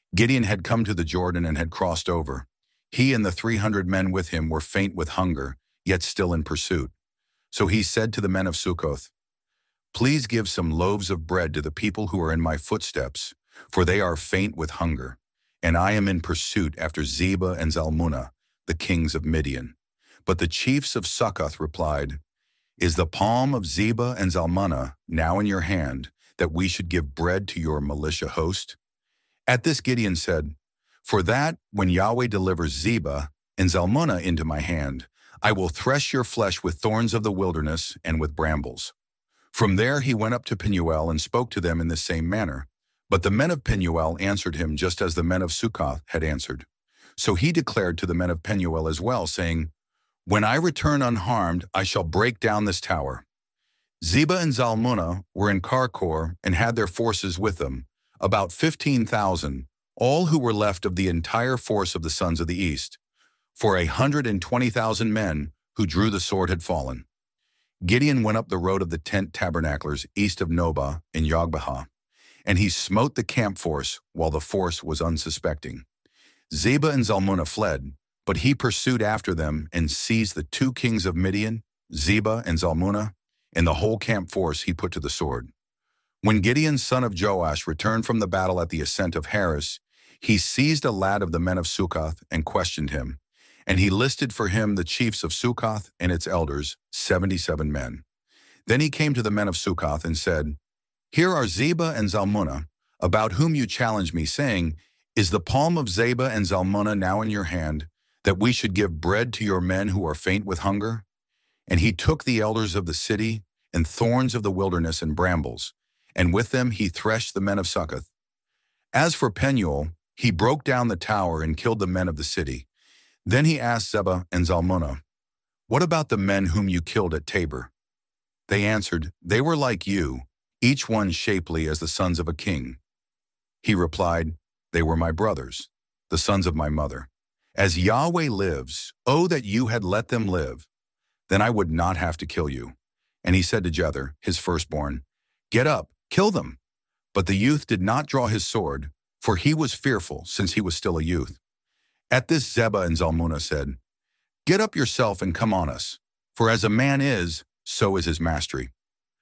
Gideon had come to the Jordan and had crossed over. He and the three hundred men with him were faint with hunger, yet still in pursuit. So he said to the men of Succoth, "Please give some loaves of bread to the people who are in my footsteps, for they are faint with hunger, and I am in pursuit after Zebah and Zalmunna, the kings of Midian." But the chiefs of Succoth replied, "Is the palm of Zebah and Zalmunna now in your hand, that we should give bread to your militia host?" At this Gideon said, "For that, when Yahweh delivers Zebah and Zalmunna into my hand, I will thresh your flesh with thorns of the wilderness and with brambles." From there he went up to Penuel and spoke to them in the same manner. But the men of Penuel answered him just as the men of Succoth had answered. So he declared to the men of Penuel as well, saying, "When I return unharmed, I shall break down this tower." Zebah and Zalmunna were in Karkor and had their forces with them, about fifteen thousand, all who were left of the entire force of the sons of the east, for a hundred and twenty thousand men who drew the sword had fallen. Gideon went up the road of the tent tabernaclers east of Nobah in Jogbehah, and he smote the camp force while the force was unsuspecting. Zebah and Zalmunna fled, but he pursued after them and seized the two kings of Midian, Zebah and Zalmunna, and the whole camp force he put to the sword. When Gideon son of Joash returned from the battle at the ascent of Haris, he seized a lad of the men of Succoth and questioned him, and he listed for him the chiefs of Succoth and its elders, seventy-seven men. Then he came to the men of Succoth and said, "Here are Zebah and Zalmunna, about whom you challenge me, saying, 'Is the palm of Zebah and Zalmunna now in your hand, that we should give bread to your men who are faint with hunger?' And he took the elders of the city and thorns of the wilderness and brambles, and with them he threshed the men of Succoth. As for Penuel, he broke down the tower and killed the men of the city. Then he asked Zebah and Zalmunna, 'What about the men whom you killed at Tabor?' They answered, 'They were like you, each one shapely as the sons of a king.' He replied, 'They were my brothers, the sons of my mother. As Yahweh lives, oh, that you had let them live, then I would not have to kill you.' And he said to Jether, his firstborn, 'Get up, kill them.' But the youth did not draw his sword, for he was fearful, since he was still a youth. At this Zebah and Zalmunna said, 'Get up yourself and come on us, for as a man is, so is his mastery.'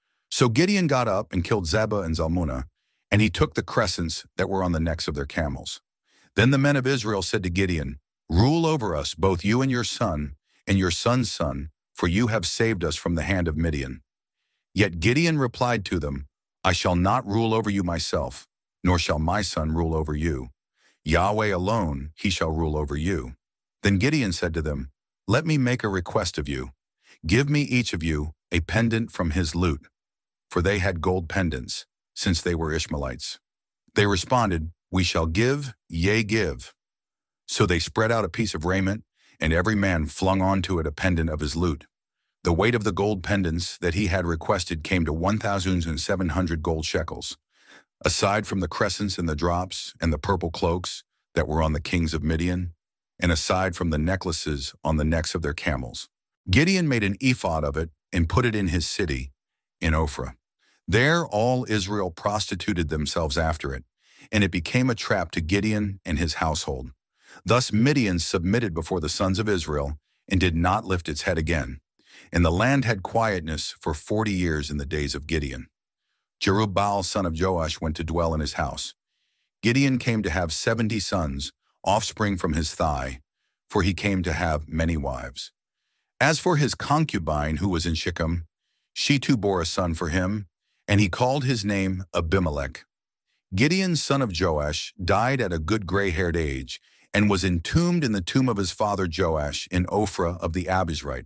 So Gideon got up and killed Zebah and Zalmunna, and he took the crescents that were on the necks of their camels. Then the men of Israel said to Gideon, 'Rule over us, both you and your son, and your son's son, for you have saved us from the hand of Midian.' Yet Gideon replied to them, 'I shall not rule over you myself, nor shall my son rule over you. Yahweh alone, he shall rule over you.' Then Gideon said to them, 'Let me make a request of you. Give me each of you a pendant from his loot,' for they had gold pendants, since they were Ishmaelites. They responded, 'We shall give, yea, give.' So they spread out a piece of raiment, and every man flung onto it a pendant of his loot. The weight of the gold pendants that he had requested came to one thousand seven hundred gold shekels, aside from the crescents and the drops and the purple cloaks that were on the kings of Midian, and aside from the necklaces on the necks of their camels. Gideon made an ephod of it and put it in his city, in Ophrah. There all Israel prostituted themselves after it, and it became a trap to Gideon and his household. Thus Midian submitted before the sons of Israel and did not lift its head again. And the land had quietness for forty years in the days of Gideon. Jerubbaal son of Joash went to dwell in his house. Gideon came to have seventy sons, offspring from his thigh, for he came to have many wives. As for his concubine who was in Shechem, she too bore a son for him, and he called his name Abimelech. Gideon son of Joash died at a good gray-haired age, and was entombed in the tomb of his father Joash in Ophrah of the Abizrite.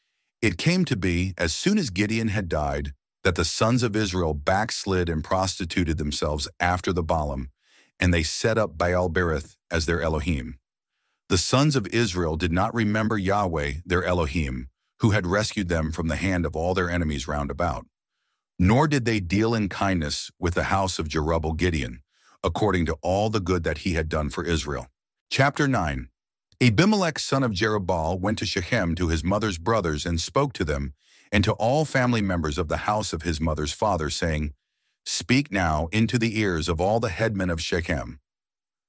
It came to be, as soon as Gideon had died, that the sons of Israel backslid and prostituted themselves after the Baalim, and they set up Baal-berith as their Elohim. The sons of Israel did not remember Yahweh, their Elohim, who had rescued them from the hand of all their enemies round about. Nor did they deal in kindness with the house of Jerubbaal-Gideon, according to all the good that he had done for Israel. Chapter nine. Abimelech son of Jerubbaal went to Shechem to his mother's brothers and spoke to them, and to all family members of the house of his mother's father, saying, "Speak now into the ears of all the headmen of Shechem.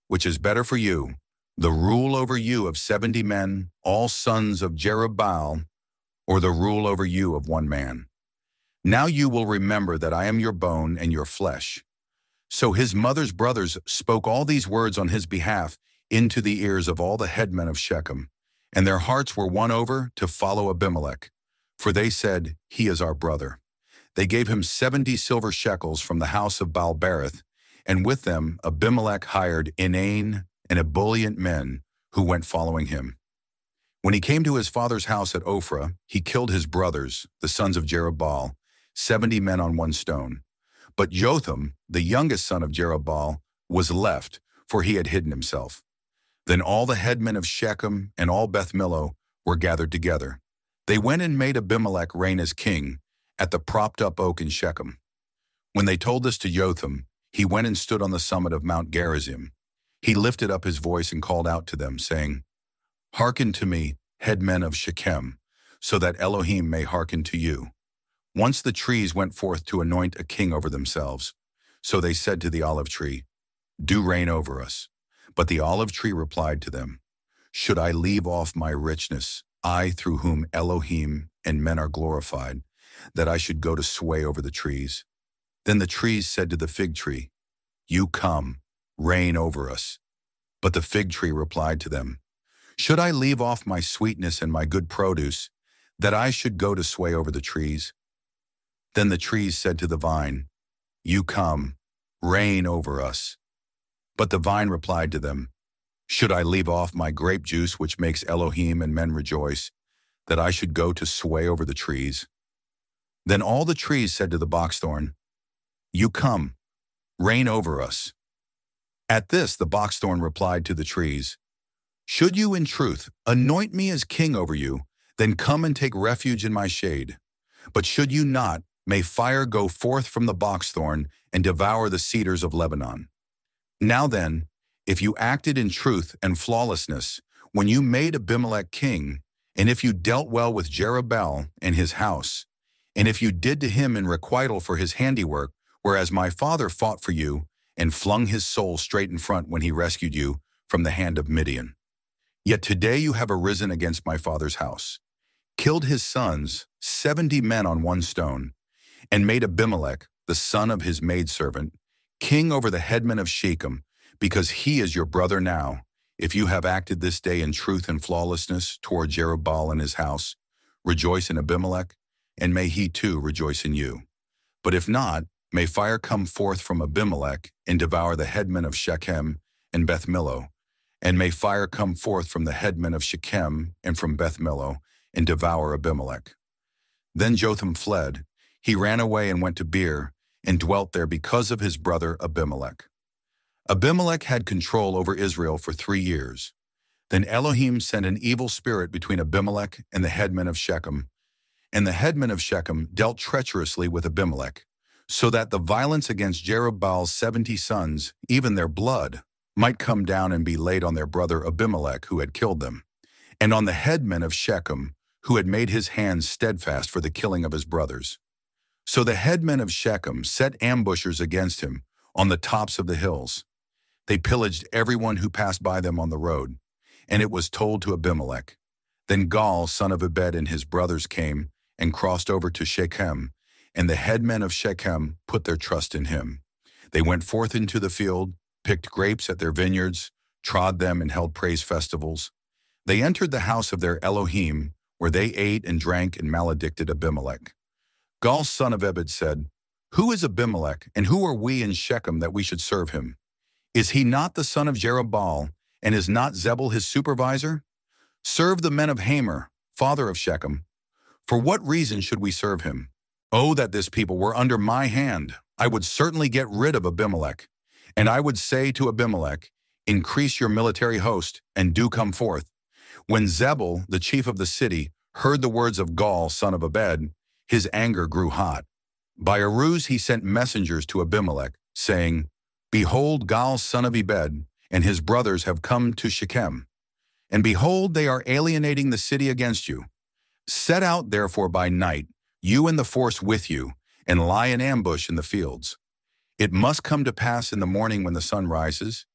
which is better for you, the rule over you of seventy men, all sons of Jerubbaal, or the rule over you of one man? Now you will remember that I am your bone and your flesh." So his mother's brothers spoke all these words on his behalf into the ears of all the headmen of Shechem, and their hearts were won over to follow Abimelech, for they said, "He is our brother." They gave him seventy silver shekels from the house of Baal-berith, and with them Abimelech hired inane and ebullient men who went following him. When he came to his father's house at Ophrah, he killed his brothers, the sons of Jerubbaal, seventy men on one stone. But Jotham, the youngest son of Jerubbaal, was left, for he had hidden himself. Then all the headmen of Shechem and all Beth Millo were gathered together. They went and made Abimelech reign as king at the propped-up oak in Shechem. When they told this to Jotham, he went and stood on the summit of Mount Gerizim. He lifted up his voice and called out to them, saying, "Hearken to me, headmen of Shechem, so that Elohim may hearken to you." Once the trees went forth to anoint a king over themselves. So they said to the olive tree, "Do reign over us." But the olive tree replied to them, "Should I leave off my richness, I through whom Elohim and men are glorified, that I should go to sway over the trees?" Then the trees said to the fig tree, "You come, reign over us." But the fig tree replied to them, "Should I leave off my sweetness and my good produce, that I should go to sway over the trees?" Then the trees said to the vine, "You come, reign over us." But the vine replied to them, "Should I leave off my grape juice which makes Elohim and men rejoice, that I should go to sway over the trees?" Then all the trees said to the boxthorn, "You come, reign over us." At this the boxthorn replied to the trees, "Should you in truth anoint me as king over you, then come and take refuge in my shade. But should you not, may fire go forth from the boxthorn and devour the cedars of Lebanon. Now then, if you acted in truth and flawlessness when you made Abimelech king, and if you dealt well with Jerubbaal and his house, and if you did to him in requital for his handiwork, whereas my father fought for you and flung his soul straight in front when he rescued you from the hand of Midian. Yet today you have arisen against my father's house, killed his sons, seventy men on one stone, and made Abimelech, the son of his maidservant, king over the headmen of Shechem, because he is your brother now, if you have acted this day in truth and flawlessness toward Jerubbaal and his house. Rejoice in Abimelech, and may he too rejoice in you. But if not, may fire come forth from Abimelech and devour the headmen of Shechem and Beth Millo, and may fire come forth from the headmen of Shechem and from Beth Millo and devour Abimelech." Then Jotham fled. He ran away and went to Beer and dwelt there because of his brother Abimelech. Abimelech had control over Israel for three years. Then Elohim sent an evil spirit between Abimelech and the headmen of Shechem, and the headmen of Shechem dealt treacherously with Abimelech, so that the violence against Jerubbaal's seventy sons, even their blood, might come down and be laid on their brother Abimelech, who had killed them, and on the headmen of Shechem, who had made his hands steadfast for the killing of his brothers. So the headmen of Shechem set ambushers against him on the tops of the hills. They pillaged everyone who passed by them on the road, and it was told to Abimelech. Then Gaal, son of Ebed, and his brothers came and crossed over to Shechem, and the headmen of Shechem put their trust in him. They went forth into the field, picked grapes at their vineyards, trod them, and held praise festivals. They entered the house of their Elohim, where they ate and drank and maledicted Abimelech. Gaal, son of Ebed, said, "Who is Abimelech, and who are we in Shechem that we should serve him? Is he not the son of Jerubbaal, and is not Zebul his supervisor? Serve the men of Hamer, father of Shechem. For what reason should we serve him? Oh, that this people were under my hand! I would certainly get rid of Abimelech. And I would say to Abimelech, increase your military host, and do come forth." When Zebul, the chief of the city, heard the words of Gaal, son of Ebed, his anger grew hot. By a ruse he sent messengers to Abimelech, saying, "Behold, Gaal, son of Ebed, and his brothers have come to Shechem. And behold, they are alienating the city against you. Set out therefore by night, you and the force with you, and lie in ambush in the fields. It must come to pass in the morning when the sun rises,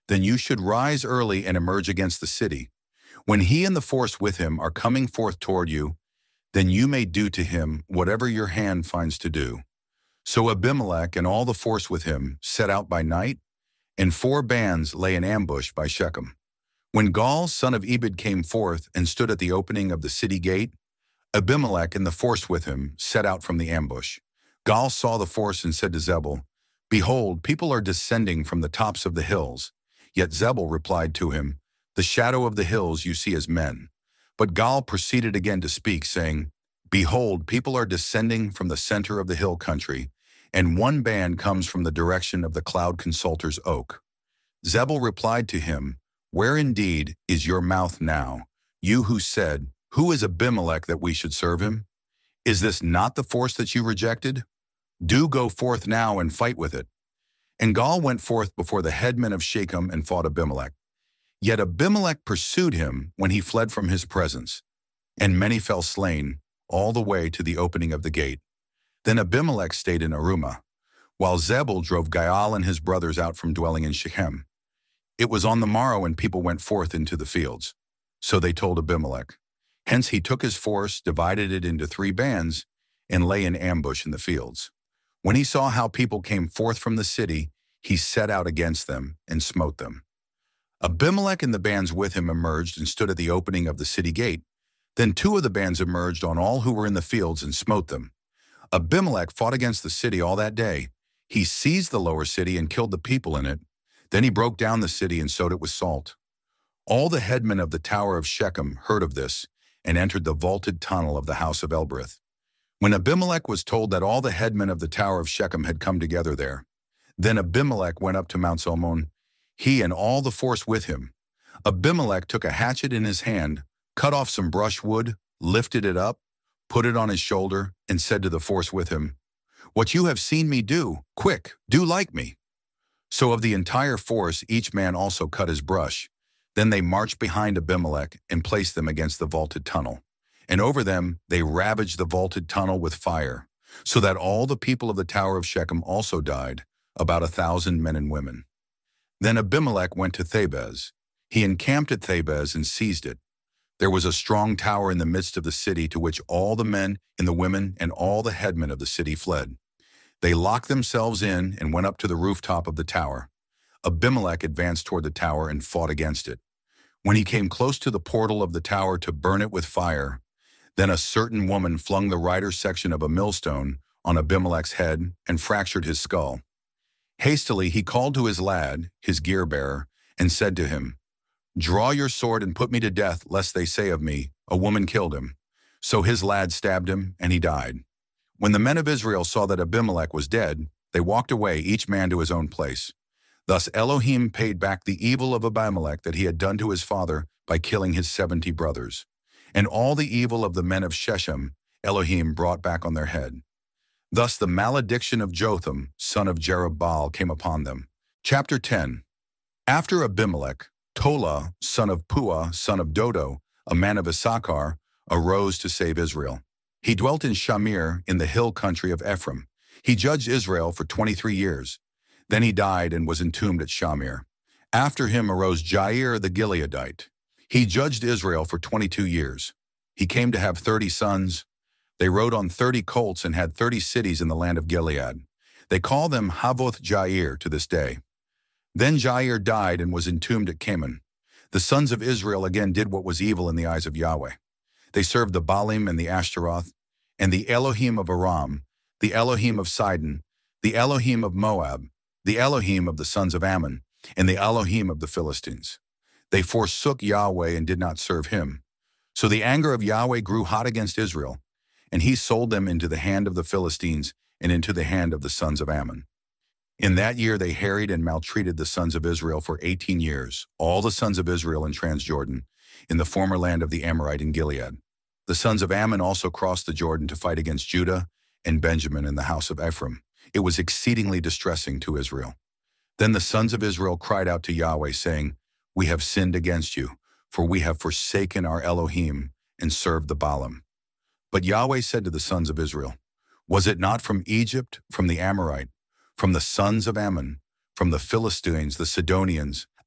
then you should rise early and emerge against the city. When he and the force with him are coming forth toward you, then you may do to him whatever your hand finds to do." So Abimelech and all the force with him set out by night, and four bands lay in ambush by Shechem. When Gaal, son of Ebed, came forth and stood at the opening of the city gate, Abimelech and the force with him set out from the ambush. Gaal saw the force and said to Zebul, "Behold, people are descending from the tops of the hills." Yet Zebul replied to him, "The shadow of the hills you see as men." But Gaal proceeded again to speak, saying, "Behold, people are descending from the center of the hill country, and one band comes from the direction of the cloud consulter's oak." Zebul replied to him, "Where indeed is your mouth now, you who said, 'Who is Abimelech that we should serve him?' Is this not the force that you rejected? Do go forth now and fight with it." And Gaal went forth before the headmen of Shechem and fought Abimelech. Yet Abimelech pursued him when he fled from his presence, and many fell slain all the way to the opening of the gate. Then Abimelech stayed in Arumah, while Zebul drove Gaal and his brothers out from dwelling in Shechem. It was on the morrow when people went forth into the fields. So they told Abimelech. Hence he took his force, divided it into three bands, and lay in ambush in the fields. When he saw how people came forth from the city, he set out against them and smote them. Abimelech and the bands with him emerged and stood at the opening of the city gate. Then two of the bands emerged on all who were in the fields and smote them. Abimelech fought against the city all that day. He seized the lower city and killed the people in it. Then he broke down the city and sowed it with salt. All the headmen of the tower of Shechem heard of this and entered the vaulted tunnel of the house of Elbereth. When Abimelech was told that all the headmen of the tower of Shechem had come together there, then Abimelech went up to Mount Zalmon, he and all the force with him. Abimelech took a hatchet in his hand, cut off some brushwood, lifted it up, put it on his shoulder, and said to the force with him, "What you have seen me do, quick, do like me." So of the entire force, each man also cut his brush. Then they marched behind Abimelech and placed them against the vaulted tunnel. And over them they ravaged the vaulted tunnel with fire, so that all the people of the tower of Shechem also died, about a thousand men and women. Then Abimelech went to Thebez. He encamped at Thebez and seized it. There was a strong tower in the midst of the city to which all the men and the women and all the headmen of the city fled. They locked themselves in and went up to the rooftop of the tower. Abimelech advanced toward the tower and fought against it. When he came close to the portal of the tower to burn it with fire, then a certain woman flung the rider section of a millstone on Abimelech's head and fractured his skull. Hastily he called to his lad, his gear-bearer, and said to him, "Draw your sword and put me to death, lest they say of me, 'A woman killed him.'" So his lad stabbed him, and he died. When the men of Israel saw that Abimelech was dead, they walked away, each man to his own place. Thus Elohim paid back the evil of Abimelech that he had done to his father by killing his seventy brothers. And all the evil of the men of Shechem Elohim brought back on their head. Thus the malediction of Jotham, son of Jerubbaal, came upon them. Chapter ten. After Abimelech, Tola, son of Puah, son of Dodo, a man of Issachar, arose to save Israel. He dwelt in Shamir in the hill country of Ephraim. He judged Israel for twenty-three years. Then he died and was entombed at Shamir. After him arose Jair the Gileadite. He judged Israel for twenty-two years. He came to have thirty sons. They rode on thirty colts and had thirty cities in the land of Gilead. They call them Havoth Jair to this day. Then Jair died and was entombed at Kaman. The sons of Israel again did what was evil in the eyes of Yahweh. They served the Baalim and the Ashtaroth, and the Elohim of Aram, the Elohim of Sidon, the Elohim of Moab, the Elohim of the sons of Ammon, and the Elohim of the Philistines. They forsook Yahweh and did not serve him. So the anger of Yahweh grew hot against Israel, and he sold them into the hand of the Philistines and into the hand of the sons of Ammon. In that year they harried and maltreated the sons of Israel for eighteen years, all the sons of Israel in Transjordan, in the former land of the Amorite in Gilead. The sons of Ammon also crossed the Jordan to fight against Judah and Benjamin in the house of Ephraim. It was exceedingly distressing to Israel. Then the sons of Israel cried out to Yahweh, saying, "We have sinned against you, for we have forsaken our Elohim and served the Baalim." But Yahweh said to the sons of Israel, "Was it not from Egypt, from the Amorite, from the sons of Ammon, from the Philistines, the Sidonians,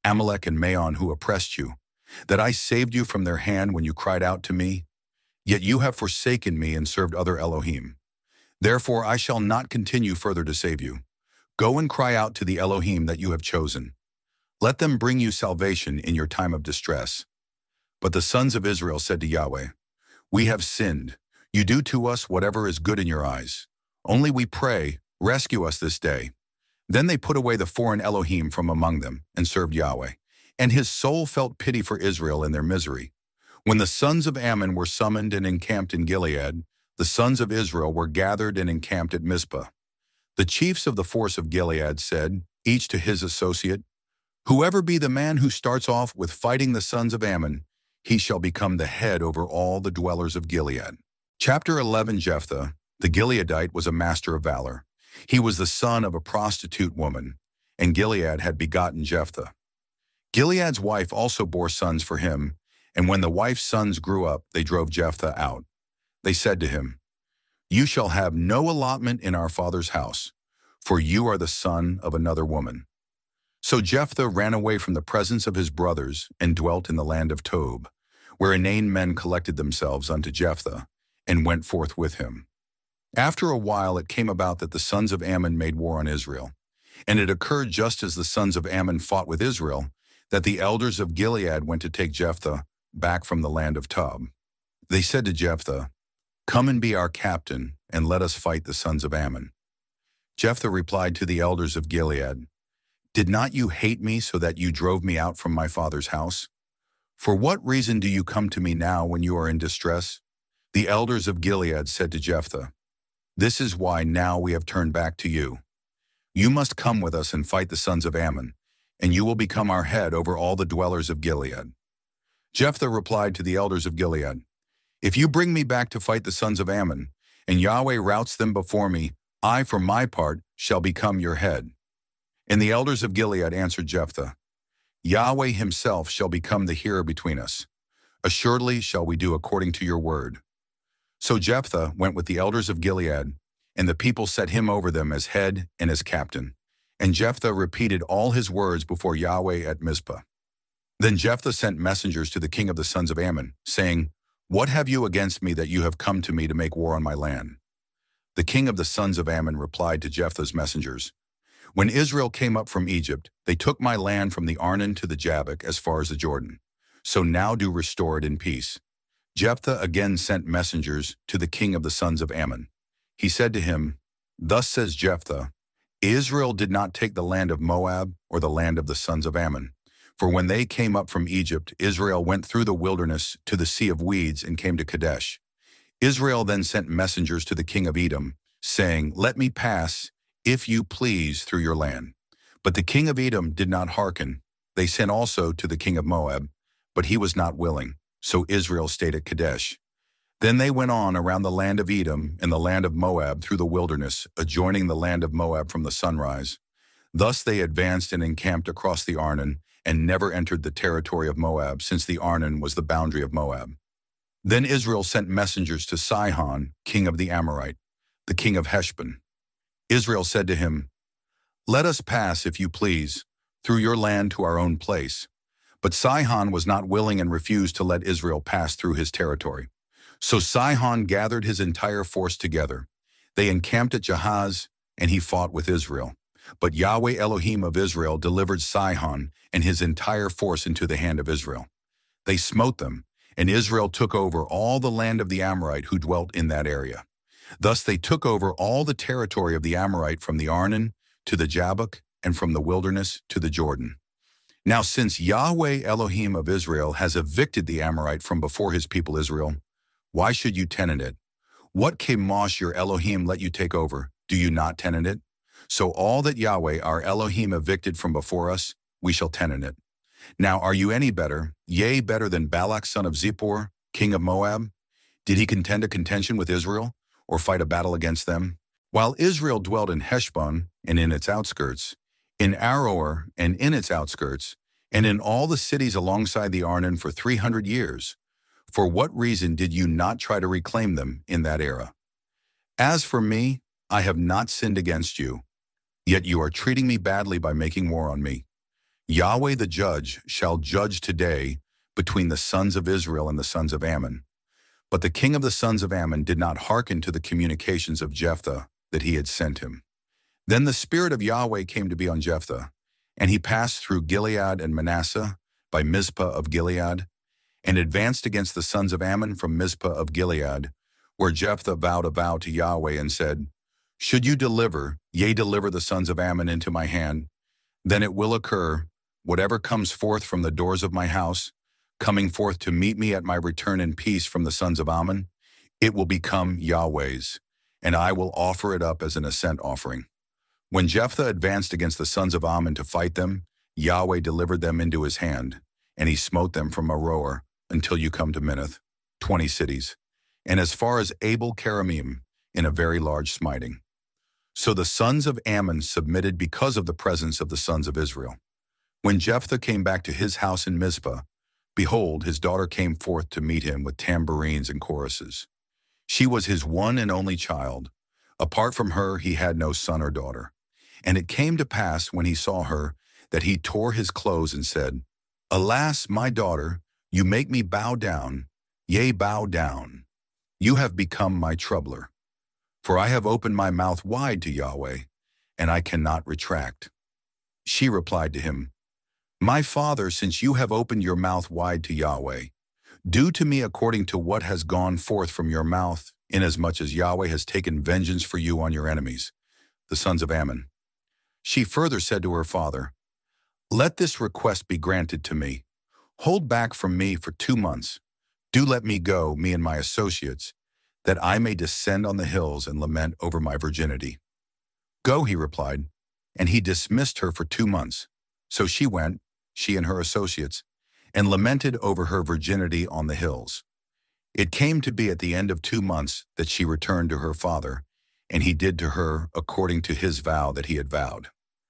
Amalek and Maon who oppressed you, that I saved you from their hand when you cried out to me? Yet you have forsaken me and served other Elohim. Therefore I shall not continue further to save you. Go and cry out to the Elohim that you have chosen. Let them bring you salvation in your time of distress. But the sons of Israel said to Yahweh, We have sinned. You do to us whatever is good in your eyes. Only we pray, rescue us this day. Then they put away the foreign Elohim from among them and served Yahweh. And his soul felt pity for Israel in their misery. When the sons of Ammon were summoned and encamped in Gilead, the sons of Israel were gathered and encamped at Mizpah. The chiefs of the force of Gilead said, each to his associate, Whoever be the man who starts off with fighting the sons of Ammon, he shall become the head over all the dwellers of Gilead. Chapter eleven. Jephthah, the Gileadite, was a master of valor. He was the son of a prostitute woman, and Gilead had begotten Jephthah. Gilead's wife also bore sons for him, and when the wife's sons grew up, they drove Jephthah out. They said to him, You shall have no allotment in our father's house, for you are the son of another woman. So Jephthah ran away from the presence of his brothers and dwelt in the land of Tob, where inane men collected themselves unto Jephthah, and went forth with him. After a while it came about that the sons of Ammon made war on Israel. And it occurred just as the sons of Ammon fought with Israel, that the elders of Gilead went to take Jephthah back from the land of Tob. They said to Jephthah, Come and be our captain, and let us fight the sons of Ammon. Jephthah replied to the elders of Gilead, Did not you hate me so that you drove me out from my father's house? For what reason do you come to me now when you are in distress? The elders of Gilead said to Jephthah, This is why now we have turned back to you. You must come with us and fight the sons of Ammon, and you will become our head over all the dwellers of Gilead. Jephthah replied to the elders of Gilead, If you bring me back to fight the sons of Ammon, and Yahweh routs them before me, I, for my part, shall become your head. And the elders of Gilead answered Jephthah, Yahweh himself shall become the hearer between us. Assuredly shall we do according to your word. So Jephthah went with the elders of Gilead, and the people set him over them as head and as captain. And Jephthah repeated all his words before Yahweh at Mizpah. Then Jephthah sent messengers to the king of the sons of Ammon, saying, What have you against me that you have come to me to make war on my land? The king of the sons of Ammon replied to Jephthah's messengers, When Israel came up from Egypt, they took my land from the Arnon to the Jabbok as far as the Jordan. So now do restore it in peace. Jephthah again sent messengers to the king of the sons of Ammon. He said to him, Thus says Jephthah, Israel did not take the land of Moab or the land of the sons of Ammon. For when they came up from Egypt, Israel went through the wilderness to the Sea of Weeds and came to Kadesh. Israel then sent messengers to the king of Edom, saying, Let me pass, if you please, through your land. But the king of Edom did not hearken. They sent also to the king of Moab, but he was not willing. So Israel stayed at Kadesh. Then they went on around the land of Edom and the land of Moab through the wilderness, adjoining the land of Moab from the sunrise. Thus they advanced and encamped across the Arnon, and never entered the territory of Moab, since the Arnon was the boundary of Moab. Then Israel sent messengers to Sihon, king of the Amorite, the king of Heshbon. Israel said to him, Let us pass, if you please, through your land to our own place. But Sihon was not willing and refused to let Israel pass through his territory. So Sihon gathered his entire force together. They encamped at Jahaz, and he fought with Israel. But Yahweh Elohim of Israel delivered Sihon and his entire force into the hand of Israel. They smote them, and Israel took over all the land of the Amorite who dwelt in that area. Thus they took over all the territory of the Amorite from the Arnon to the Jabbok, and from the wilderness to the Jordan. Now since Yahweh Elohim of Israel has evicted the Amorite from before his people Israel, why should you tenant it? What Chemosh your Elohim let you take over? Do you not tenant it? So all that Yahweh our Elohim evicted from before us, we shall tenant it. Now are you any better, yea, better than Balak son of Zippor, king of Moab? Did he contend a contention with Israel, or fight a battle against them? While Israel dwelt in Heshbon and in its outskirts, in Aroer and in its outskirts, and in all the cities alongside the Arnon for three hundred years, for what reason did you not try to reclaim them in that era? As for me, I have not sinned against you, yet you are treating me badly by making war on me. Yahweh the judge shall judge today between the sons of Israel and the sons of Ammon. But the king of the sons of Ammon did not hearken to the communications of Jephthah that he had sent him. Then the Spirit of Yahweh came to be on Jephthah, and he passed through Gilead and Manasseh by Mizpah of Gilead, and advanced against the sons of Ammon from Mizpah of Gilead, where Jephthah vowed a vow to Yahweh and said, Should you deliver, yea, deliver the sons of Ammon into my hand, then it will occur, whatever comes forth from the doors of my house, coming forth to meet me at my return in peace from the sons of Ammon, it will become Yahweh's, and I will offer it up as an assent offering. When Jephthah advanced against the sons of Ammon to fight them, Yahweh delivered them into his hand, and he smote them from Aroer until you come to Minnith, twenty cities, and as far as Abel Keramim, in a very large smiting. So the sons of Ammon submitted because of the presence of the sons of Israel. When Jephthah came back to his house in Mizpah, behold, his daughter came forth to meet him with tambourines and choruses. She was his one and only child. Apart from her, he had no son or daughter. And it came to pass, when he saw her, that he tore his clothes and said, Alas, my daughter, you make me bow down, yea, bow down. You have become my troubler. For I have opened my mouth wide to Yahweh, and I cannot retract. She replied to him, My father, since you have opened your mouth wide to Yahweh, do to me according to what has gone forth from your mouth, inasmuch as Yahweh has taken vengeance for you on your enemies, the sons of Ammon. She further said to her father, Let this request be granted to me. Hold back from me for two months. Do let me go, me and my associates, that I may descend on the hills and lament over my virginity. Go, he replied, and he dismissed her for two months. So she went, she and her associates, and lamented over her virginity on the hills. It came to be at the end of two months that she returned to her father, and he did to her according to his vow that he had vowed.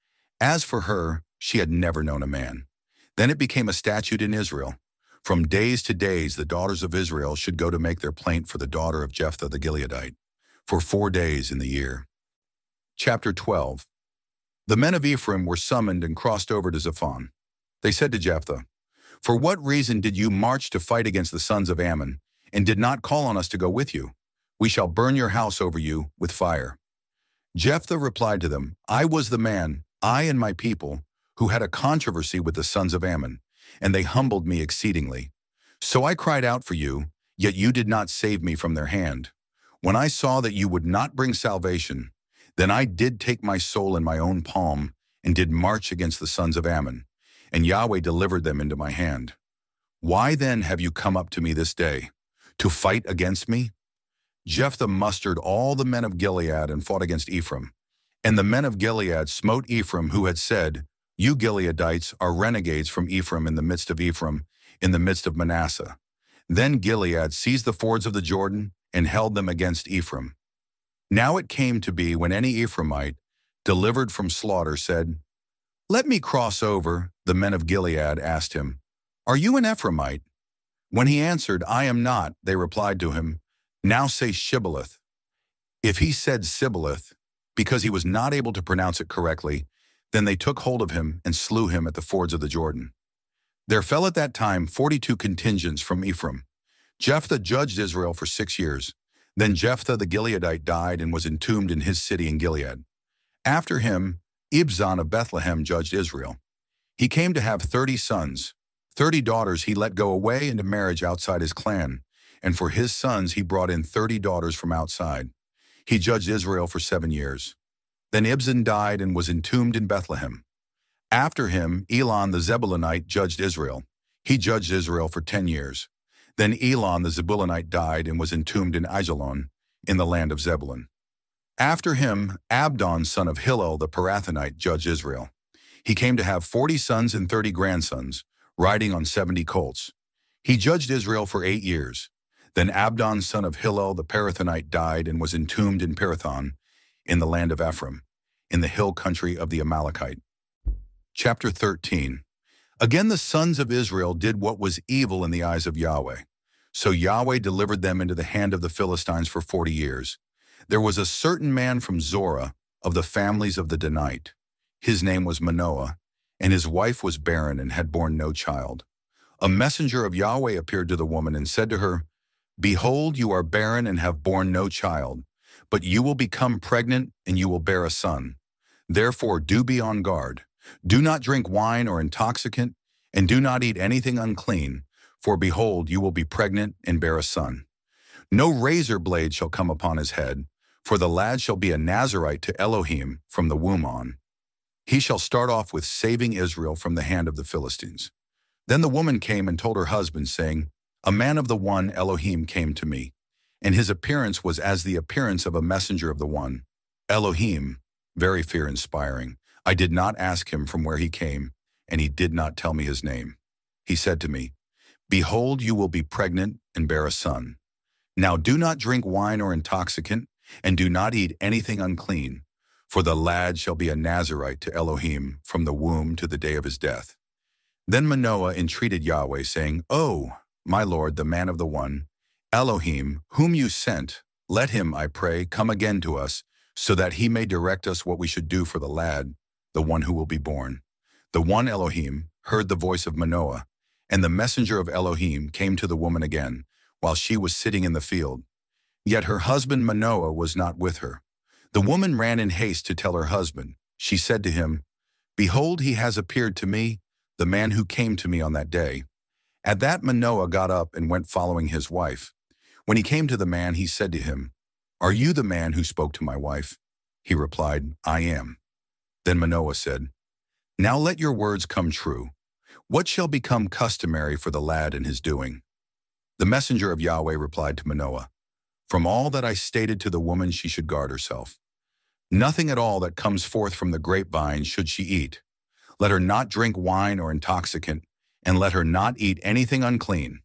As for her, she had never known a man. Then it became a statute in Israel. From days to days the daughters of Israel should go to make their plaint for the daughter of Jephthah the Gileadite, for four days in the year. Chapter twelve. The men of Ephraim were summoned and crossed over to Zaphon. They said to Jephthah, For what reason did you march to fight against the sons of Ammon, and did not call on us to go with you? We shall burn your house over you with fire. Jephthah replied to them, I was the man, I and my people, who had a controversy with the sons of Ammon, and they humbled me exceedingly. So I cried out for you, yet you did not save me from their hand. When I saw that you would not bring salvation, then I did take my soul in my own palm, and did march against the sons of Ammon, and Yahweh delivered them into my hand. Why then have you come up to me this day, to fight against me? Jephthah mustered all the men of Gilead and fought against Ephraim. And the men of Gilead smote Ephraim, who had said, You Gileadites are renegades from Ephraim in the midst of Ephraim, in the midst of Manasseh. Then Gilead seized the fords of the Jordan and held them against Ephraim. Now it came to be, when any Ephraimite, delivered from slaughter, said, Let me cross over, the men of Gilead asked him, Are you an Ephraimite? When he answered, I am not, they replied to him, Now say Shibboleth. If he said Sibboleth, because he was not able to pronounce it correctly, then they took hold of him and slew him at the fords of the Jordan. There fell at that time forty-two contingents from Ephraim. Jephthah judged Israel for six years. Then Jephthah the Gileadite died and was entombed in his city in Gilead. After him, Ibzan of Bethlehem judged Israel. He came to have thirty sons. Thirty daughters he let go away into marriage outside his clan, and for his sons he brought in thirty daughters from outside. He judged Israel for seven years. Then Ibzan died and was entombed in Bethlehem. After him, Elon the Zebulunite judged Israel. He judged Israel for ten years. Then Elon the Zebulunite died and was entombed in Aijalon, in the land of Zebulun. After him, Abdon son of Hillel the Pirathonite judged Israel. He came to have forty sons and thirty grandsons, riding on seventy colts. He judged Israel for eight years. Then Abdon son of Hillel the Pirathonite died and was entombed in Pirathon, in the land of Ephraim, in the hill country of the Amalekite. Chapter thirteen. Again the sons of Israel did what was evil in the eyes of Yahweh. So Yahweh delivered them into the hand of the Philistines for forty years. There was a certain man from Zorah, of the families of the Danite. His name was Manoah, and his wife was barren and had borne no child. A messenger of Yahweh appeared to the woman and said to her, "Behold, you are barren and have borne no child, but you will become pregnant and you will bear a son. Therefore do be on guard. Do not drink wine or intoxicant, and do not eat anything unclean, for behold, you will be pregnant and bear a son. No razor blade shall come upon his head, for the lad shall be a Nazirite to Elohim from the womb on. He shall start off with saving Israel from the hand of the Philistines." Then the woman came and told her husband, saying, "A man of the one Elohim came to me, and his appearance was as the appearance of a messenger of the one Elohim, very fear-inspiring. I did not ask him from where he came, and he did not tell me his name. He said to me, 'Behold, you will be pregnant and bear a son. Now do not drink wine or intoxicant, and do not eat anything unclean, for the lad shall be a Nazirite to Elohim from the womb to the day of his death.' Then Manoah entreated Yahweh, saying, 'Oh, my Lord, the man of the one Elohim, whom you sent, let him, I pray, come again to us, so that he may direct us what we should do for the lad, the one who will be born.' The one Elohim heard the voice of Manoah, and the messenger of Elohim came to the woman again, while she was sitting in the field. Yet her husband Manoah was not with her. The woman ran in haste to tell her husband. She said to him, 'Behold, he has appeared to me, the man who came to me on that day.' At that Manoah got up and went following his wife. When he came to the man, he said to him, 'Are you the man who spoke to my wife?' He replied, 'I am.' Then Manoah said, 'Now let your words come true. What shall become customary for the lad in his doing?' The messenger of Yahweh replied to Manoah, 'From all that I stated to the woman she should guard herself. Nothing at all that comes forth from the grapevine should she eat. Let her not drink wine or intoxicant, and let her not eat anything unclean.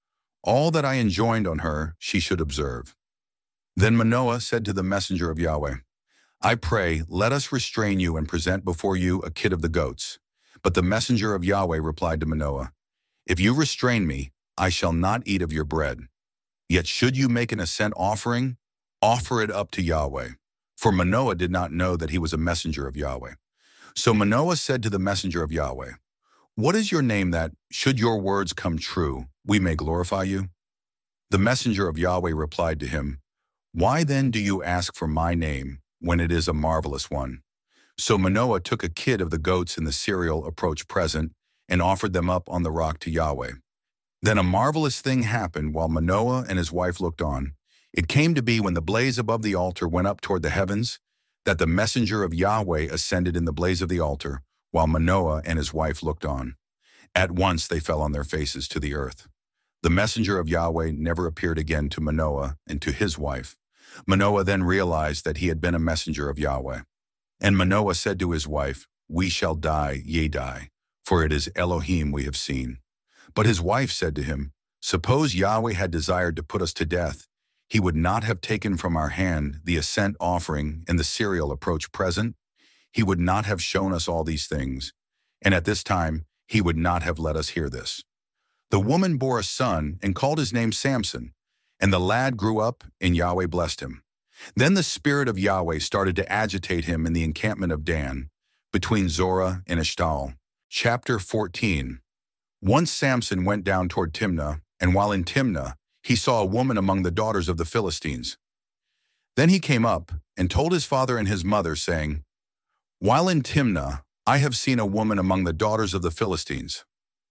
All that I enjoined on her she should observe.' Then Manoah said to the messenger of Yahweh, 'I pray, let us restrain you and present before you a kid of the goats.' But the messenger of Yahweh replied to Manoah, 'If you restrain me, I shall not eat of your bread. Yet should you make an assent offering, offer it up to Yahweh.' For Manoah did not know that he was a messenger of Yahweh. So Manoah said to the messenger of Yahweh, 'What is your name that, should your words come true, we may glorify you?' The messenger of Yahweh replied to him, 'Why then do you ask for my name, when it is a marvelous one?' So Manoah took a kid of the goats in the cereal approach present and offered them up on the rock to Yahweh. Then a marvelous thing happened while Manoah and his wife looked on. It came to be when the blaze above the altar went up toward the heavens, that the messenger of Yahweh ascended in the blaze of the altar, while Manoah and his wife looked on. At once they fell on their faces to the earth. The messenger of Yahweh never appeared again to Manoah and to his wife. Manoah then realized that he had been a messenger of Yahweh. And Manoah said to his wife, 'We shall die, yea die, for it is Elohim we have seen.' But his wife said to him, 'Suppose Yahweh had desired to put us to death, he would not have taken from our hand the assent offering and the cereal approach present. He would not have shown us all these things, and at this time he would not have let us hear this.' The woman bore a son and called his name Samson, and the lad grew up, and Yahweh blessed him. Then the spirit of Yahweh started to agitate him in the encampment of Dan, between Zorah and Eshtaol. Chapter fourteen. Once Samson went down toward Timnah, and while in Timnah, he saw a woman among the daughters of the Philistines. Then he came up and told his father and his mother, saying, 'While in Timnah, I have seen a woman among the daughters of the Philistines.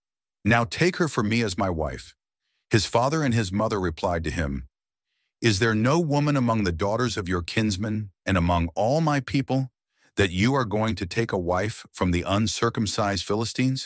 Now take her for me as my wife.' His father and his mother replied to him, 'Is there no woman among the daughters of your kinsmen and among all my people that you are going to take a wife from the uncircumcised Philistines?'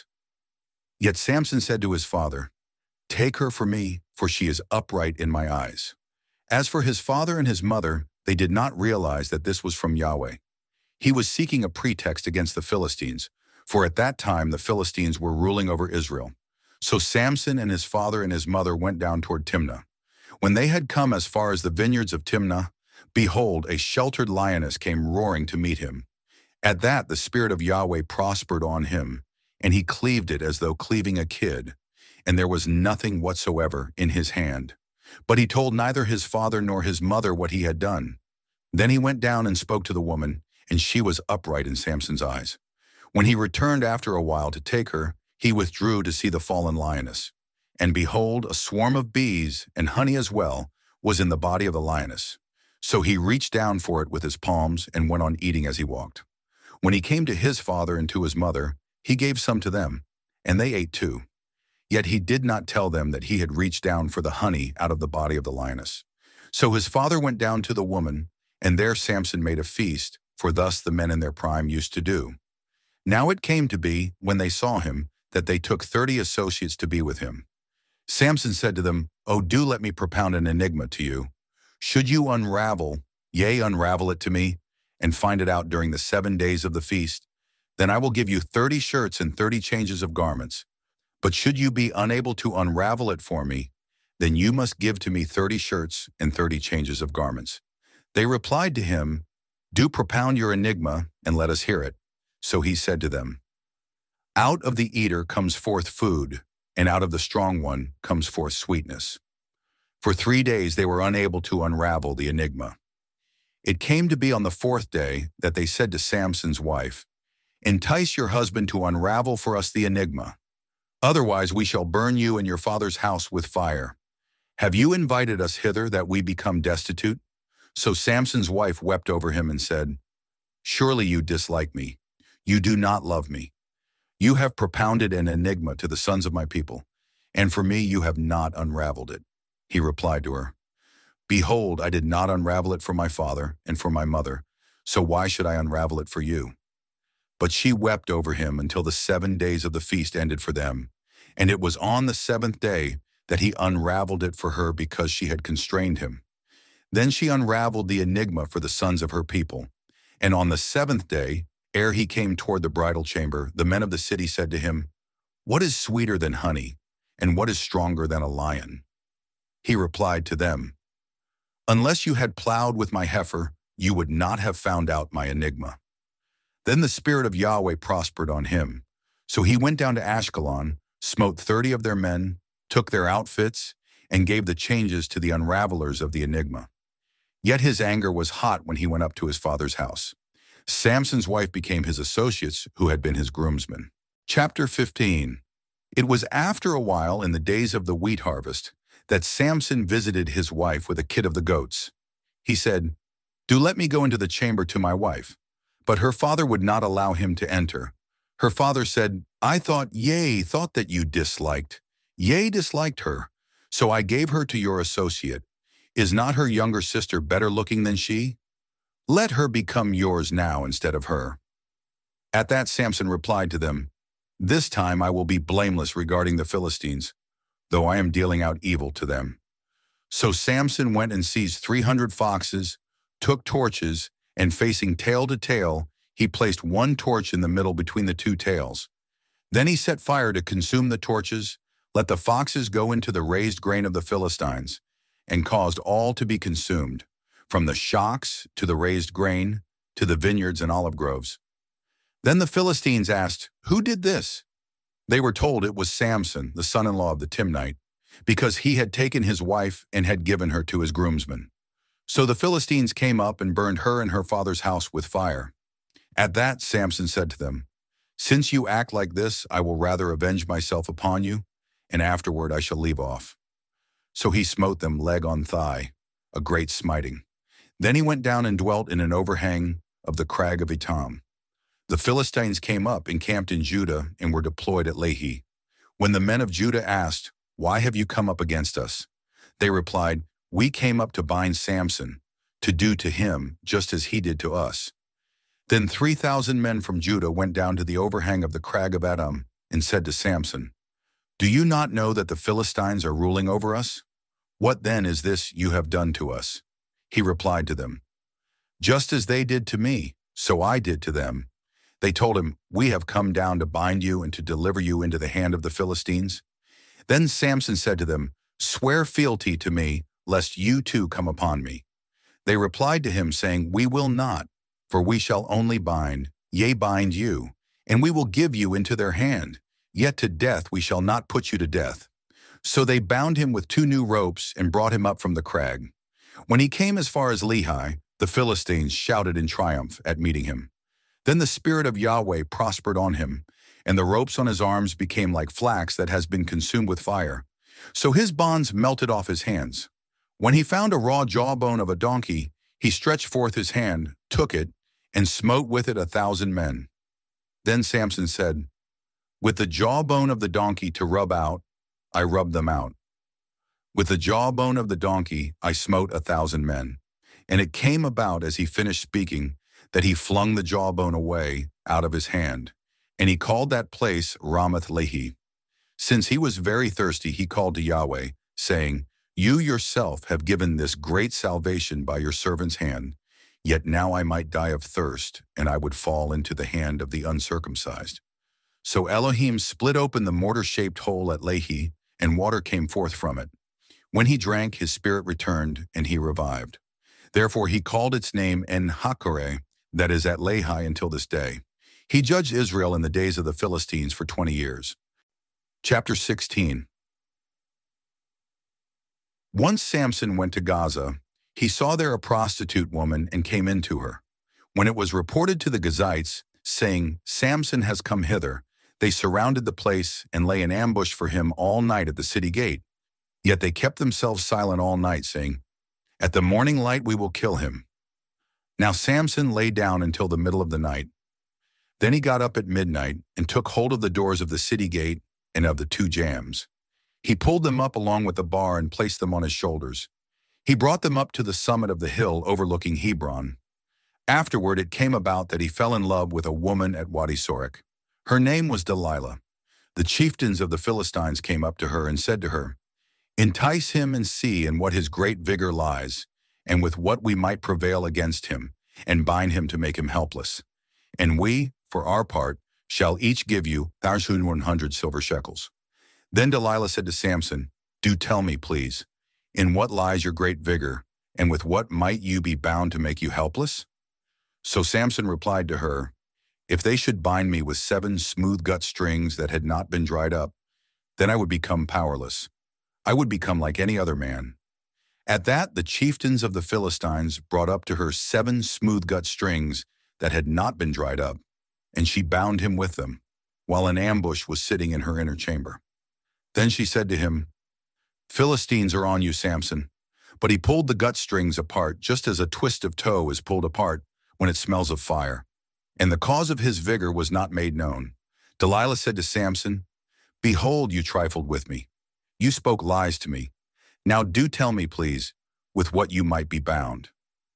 Yet Samson said to his father, 'Take her for me, for she is upright in my eyes.' As for his father and his mother, they did not realize that this was from Yahweh. He was seeking a pretext against the Philistines, for at that time the Philistines were ruling over Israel. So Samson and his father and his mother went down toward Timnah. When they had come as far as the vineyards of Timnah, behold, a sheltered lioness came roaring to meet him. At that the spirit of Yahweh prospered on him, and he cleaved it as though cleaving a kid, and there was nothing whatsoever in his hand. But he told neither his father nor his mother what he had done. Then he went down and spoke to the woman, and she was upright in Samson's eyes. When he returned after a while to take her, he withdrew to see the fallen lioness. And behold, a swarm of bees, and honey as well, was in the body of the lioness. So he reached down for it with his palms and went on eating as he walked. When he came to his father and to his mother, he gave some to them, and they ate too. Yet he did not tell them that he had reached down for the honey out of the body of the lioness. So his father went down to the woman, and there Samson made a feast, for thus the men in their prime used to do. Now it came to be, when they saw him, that they took thirty associates to be with him. Samson said to them, "Oh, do let me propound an enigma to you. Should you unravel, yea, unravel it to me, and find it out during the seven days of the feast, then I will give you thirty shirts and thirty changes of garments. But should you be unable to unravel it for me, then you must give to me thirty shirts and thirty changes of garments." They replied to him, "Do propound your enigma, and let us hear it." So he said to them, "Out of the eater comes forth food, and out of the strong one comes forth sweetness." For three days they were unable to unravel the enigma. It came to be on the fourth day that they said to Samson's wife, "Entice your husband to unravel for us the enigma. Otherwise we shall burn you and your father's house with fire. Have you invited us hither that we become destitute?" So Samson's wife wept over him and said, "Surely you dislike me. You do not love me. You have propounded an enigma to the sons of my people, and for me you have not unraveled it." He replied to her, "Behold, I did not unravel it for my father and for my mother, so why should I unravel it for you?" But she wept over him until the seven days of the feast ended for them, and it was on the seventh day that he unraveled it for her because she had constrained him. Then she unraveled the enigma for the sons of her people. And on the seventh day, ere he came toward the bridal chamber, the men of the city said to him, "What is sweeter than honey, and what is stronger than a lion?" He replied to them, "Unless you had plowed with my heifer, you would not have found out my enigma." Then the Spirit of Yahweh prospered on him. So he went down to Ashkelon, smote thirty of their men, took their outfits, and gave the changes to the unravelers of the enigma. Yet his anger was hot when he went up to his father's house. Samson's wife became his associates, who had been his groomsmen. Chapter fifteen. It was after a while in the days of the wheat harvest that Samson visited his wife with a kid of the goats. He said, "Do let me go into the chamber to my wife." But her father would not allow him to enter. Her father said, "I thought, yea, thought that you disliked, yea, disliked her. So I gave her to your associate. Is not her younger sister better looking than she? Let her become yours now instead of her." At that Samson replied to them, "This time I will be blameless regarding the Philistines, though I am dealing out evil to them." So Samson went and seized three hundred foxes, took torches, and facing tail to tail, he placed one torch in the middle between the two tails. Then he set fire to consume the torches, let the foxes go into the raised grain of the Philistines, and caused all to be consumed, from the shocks to the raised grain, to the vineyards and olive groves. Then the Philistines asked, "Who did this?" They were told it was Samson, the son-in-law of the Timnite, because he had taken his wife and had given her to his groomsmen. So the Philistines came up and burned her and her father's house with fire. At that Samson said to them, "Since you act like this, I will rather avenge myself upon you, and afterward I shall leave off." So he smote them leg on thigh, a great smiting. Then he went down and dwelt in an overhang of the crag of Etam. The Philistines came up, encamped in Judah, and were deployed at Lehi. When the men of Judah asked, "Why have you come up against us?" they replied, "We came up to bind Samson, to do to him just as he did to us." Then three thousand men from Judah went down to the overhang of the crag of Etam and said to Samson, "Do you not know that the Philistines are ruling over us? What then is this you have done to us?" He replied to them, "Just as they did to me, so I did to them." They told him, "We have come down to bind you and to deliver you into the hand of the Philistines." Then Samson said to them, "Swear fealty to me, lest you too come upon me." They replied to him, saying, "We will not, for we shall only bind, yea, bind you, and we will give you into their hand, yet to death we shall not put you to death." So they bound him with two new ropes and brought him up from the crag. When he came as far as Lehi, the Philistines shouted in triumph at meeting him. Then the Spirit of Yahweh prospered on him, and the ropes on his arms became like flax that has been consumed with fire. So his bonds melted off his hands. When he found a raw jawbone of a donkey, he stretched forth his hand, took it, and smote with it a thousand men. Then Samson said, "With the jawbone of the donkey to rub out, I rubbed them out. With the jawbone of the donkey I smote a thousand men." And it came about as he finished speaking that he flung the jawbone away out of his hand, and he called that place Ramath Lehi. Since he was very thirsty, he called to Yahweh, saying, "You yourself have given this great salvation by your servant's hand, yet now I might die of thirst, and I would fall into the hand of the uncircumcised." So Elohim split open the mortar-shaped hole at Lehi, and water came forth from it. When he drank, his spirit returned, and he revived. Therefore he called its name En-Hakkore, that is at Lehi until this day. He judged Israel in the days of the Philistines for twenty years. Chapter sixteen. Once Samson went to Gaza. He saw there a prostitute woman and came in to her. When it was reported to the Gazites, saying, "Samson has come hither," they surrounded the place and lay in ambush for him all night at the city gate. Yet they kept themselves silent all night, saying, "At the morning light we will kill him." Now Samson lay down until the middle of the night. Then he got up at midnight and took hold of the doors of the city gate and of the two jambs. He pulled them up along with the bar and placed them on his shoulders. He brought them up to the summit of the hill overlooking Hebron. Afterward it came about that he fell in love with a woman at Wadi Sorek. Her name was Delilah. The chieftains of the Philistines came up to her and said to her, "Entice him and see in what his great vigor lies, and with what we might prevail against him, and bind him to make him helpless. And we, for our part, shall each give you one hundred silver shekels." Then Delilah said to Samson, "Do tell me, please, in what lies your great vigor, and with what might you be bound to make you helpless?" So Samson replied to her, "If they should bind me with seven smooth-gut strings that had not been dried up, then I would become powerless. I would become like any other man." At that, the chieftains of the Philistines brought up to her seven smooth-gut strings that had not been dried up, and she bound him with them, while an ambush was sitting in her inner chamber. Then she said to him, "Philistines are on you, Samson." But he pulled the gut strings apart, just as a twist of tow is pulled apart when it smells of fire. And the cause of his vigor was not made known. Delilah said to Samson, "Behold, you trifled with me. You spoke lies to me. Now do tell me, please, with what you might be bound."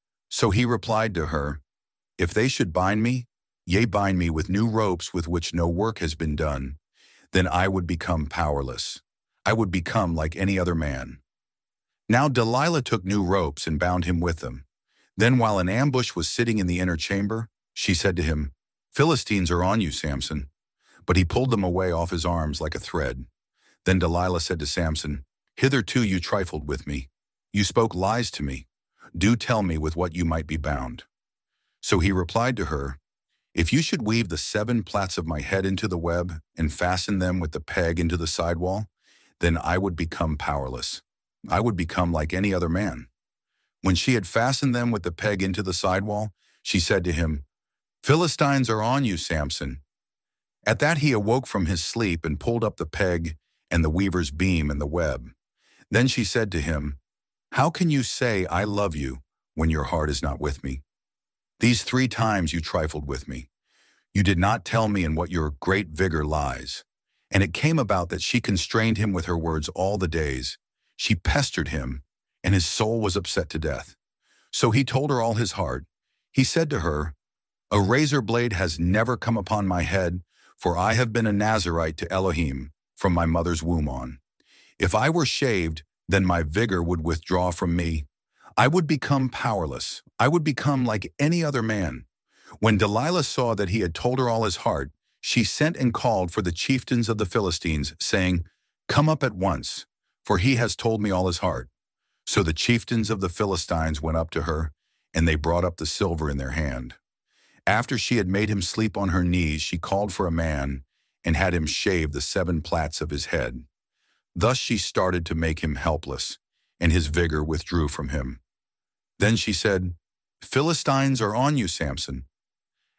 So he replied to her, "If they should bind me, yea, bind me with new ropes with which no work has been done, then I would become powerless. I would become like any other man." Now Delilah took new ropes and bound him with them. Then while an ambush was sitting in the inner chamber, she said to him, "Philistines are on you, Samson." But he pulled them away off his arms like a thread. Then Delilah said to Samson, "Hitherto you trifled with me. You spoke lies to me. Do tell me with what you might be bound." So he replied to her, "If you should weave the seven plaits of my head into the web and fasten them with the peg into the sidewall, then I would become powerless. I would become like any other man." When she had fastened them with the peg into the sidewall, she said to him, "Philistines are on you, Samson." At that he awoke from his sleep and pulled up the peg and the weaver's beam and the web. Then she said to him, "How can you say I love you when your heart is not with me? These three times you trifled with me. You did not tell me in what your great vigor lies." And it came about that she constrained him with her words all the days. She pestered him, and his soul was upset to death. So he told her all his heart. He said to her, "A razor blade has never come upon my head, for I have been a Nazirite to Elohim from my mother's womb on. If I were shaved, then my vigor would withdraw from me. I would become powerless. I would become like any other man." When Delilah saw that he had told her all his heart, she sent and called for the chieftains of the Philistines, saying, "Come up at once, for he has told me all his heart." So the chieftains of the Philistines went up to her, and they brought up the silver in their hand. After she had made him sleep on her knees, she called for a man and had him shave the seven plaits of his head. Thus she started to make him helpless, and his vigor withdrew from him. Then she said, "Philistines are on you, Samson."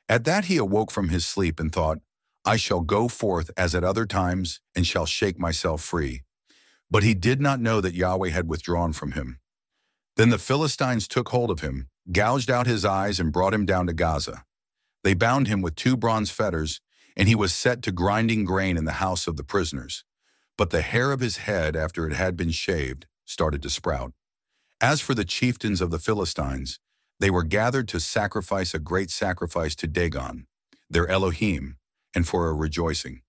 At that he awoke from his sleep and thought, I shall go forth as at other times, and shall shake myself free. But he did not know that Yahweh had withdrawn from him. Then the Philistines took hold of him, gouged out his eyes, and brought him down to Gaza. They bound him with two bronze fetters, and he was set to grinding grain in the house of the prisoners. But the hair of his head, after it had been shaved, started to sprout. As for the chieftains of the Philistines, they were gathered to sacrifice a great sacrifice to Dagon, their Elohim, and for a rejoicing.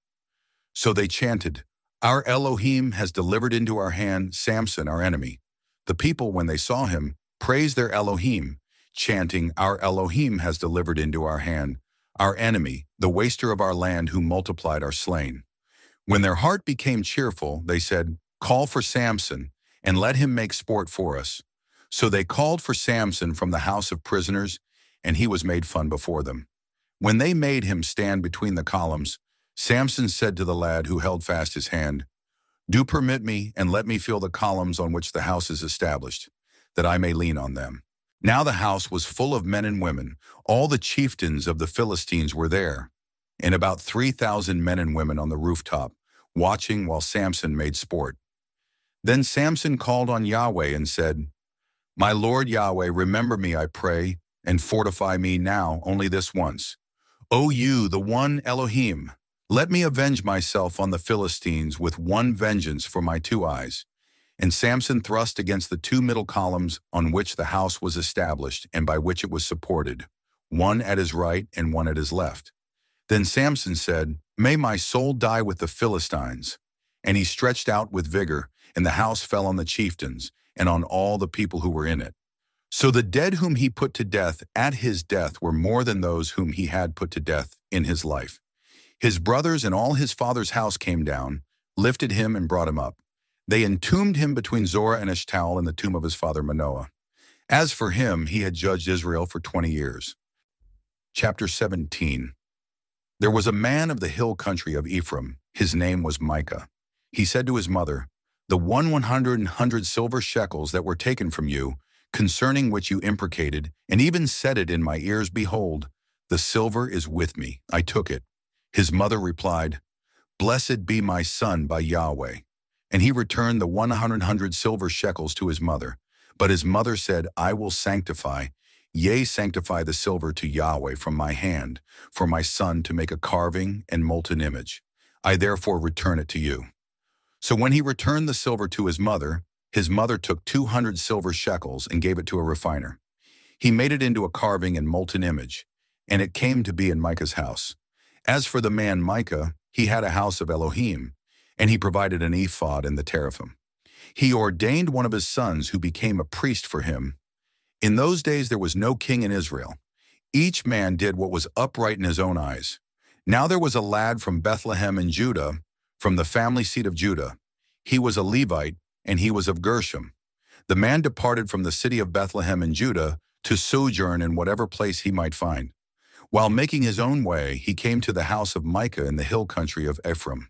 So they chanted, Our Elohim has delivered into our hand Samson, our enemy. The people, when they saw him, praised their Elohim, chanting, Our Elohim has delivered into our hand our enemy, the waster of our land, who multiplied our slain. When their heart became cheerful, they said, Call for Samson, and let him make sport for us. So they called for Samson from the house of prisoners, and he was made fun before them. When they made him stand between the columns, Samson said to the lad who held fast his hand, Do permit me, and let me feel the columns on which the house is established, that I may lean on them. Now the house was full of men and women. All the chieftains of the Philistines were there, and about three thousand men and women on the rooftop, watching while Samson made sport. Then Samson called on Yahweh and said, My Lord Yahweh, remember me, I pray, and fortify me now only this once. O you, the one Elohim, let me avenge myself on the Philistines with one vengeance for my two eyes. And Samson thrust against the two middle columns on which the house was established and by which it was supported, one at his right and one at his left. Then Samson said, May my soul die with the Philistines. And he stretched out with vigor, and the house fell on the chieftains and on all the people who were in it. So the dead whom he put to death at his death were more than those whom he had put to death in his life. His brothers and all his father's house came down, lifted him, and brought him up. They entombed him between Zorah and Eshtaol in the tomb of his father Manoah. As for him, he had judged Israel for twenty years. Chapter seventeen. There was a man of the hill country of Ephraim. His name was Micah. He said to his mother, The one one hundred hundred silver shekels that were taken from you, concerning which you imprecated, and even said it in my ears, behold, the silver is with me. I took it. His mother replied, Blessed be my son by Yahweh. And he returned the one hundred silver shekels to his mother. But his mother said, I will sanctify, yea, sanctify the silver to Yahweh from my hand, for my son to make a carving and molten image. I therefore return it to you. So when he returned the silver to his mother, his mother took two hundred silver shekels and gave it to a refiner. He made it into a carving and molten image, and it came to be in Micah's house. As for the man Micah, he had a house of Elohim, and he provided an ephod and the teraphim. He ordained one of his sons who became a priest for him. In those days there was no king in Israel. Each man did what was upright in his own eyes. Now there was a lad from Bethlehem in Judah, from the family seat of Judah. He was a Levite, and he was of Gershom. The man departed from the city of Bethlehem in Judah to sojourn in whatever place he might find. While making his own way, he came to the house of Micah in the hill country of Ephraim.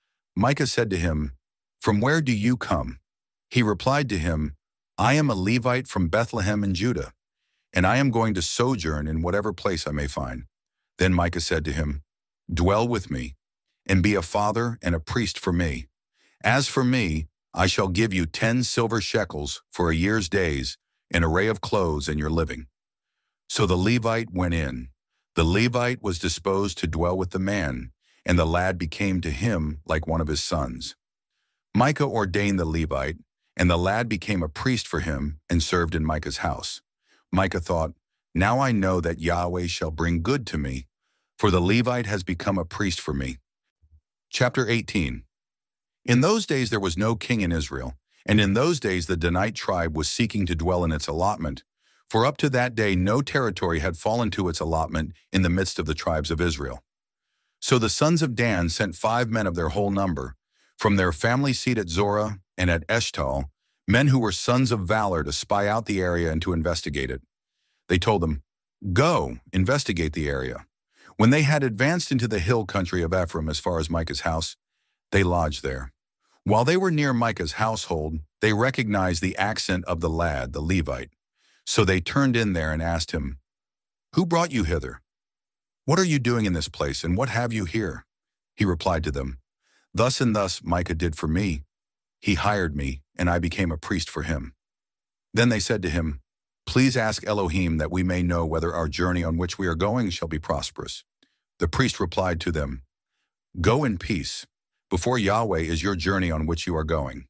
Micah said to him, From where do you come? He replied to him, I am a Levite from Bethlehem in Judah, and I am going to sojourn in whatever place I may find. Then Micah said to him, Dwell with me, and be a father and a priest for me. As for me, I shall give you ten silver shekels for a year's days, an array of clothes, and your living. So the Levite went in. The Levite was disposed to dwell with the man, and the lad became to him like one of his sons. Micah ordained the Levite, and the lad became a priest for him and served in Micah's house. Micah thought, Now I know that Yahweh shall bring good to me, for the Levite has become a priest for me. Chapter eighteen. In those days there was no king in Israel, and in those days the Danite tribe was seeking to dwell in its allotment, for up to that day no territory had fallen to its allotment in the midst of the tribes of Israel. So the sons of Dan sent five men of their whole number, from their family seat at Zorah and at Eshtaol, men who were sons of valor, to spy out the area and to investigate it. They told them, Go, investigate the area. When they had advanced into the hill country of Ephraim as far as Micah's house, they lodged there. While they were near Micah's household, they recognized the accent of the lad, the Levite. So they turned in there and asked him, Who brought you hither? "What are you doing in this place, and what have you here?" He replied to them, "Thus and thus Micah did for me. He hired me, and I became a priest for him." Then they said to him, "Please ask Elohim that we may know whether our journey on which we are going shall be prosperous." The priest replied to them, "Go in peace. Before Yahweh is your journey on which you are going."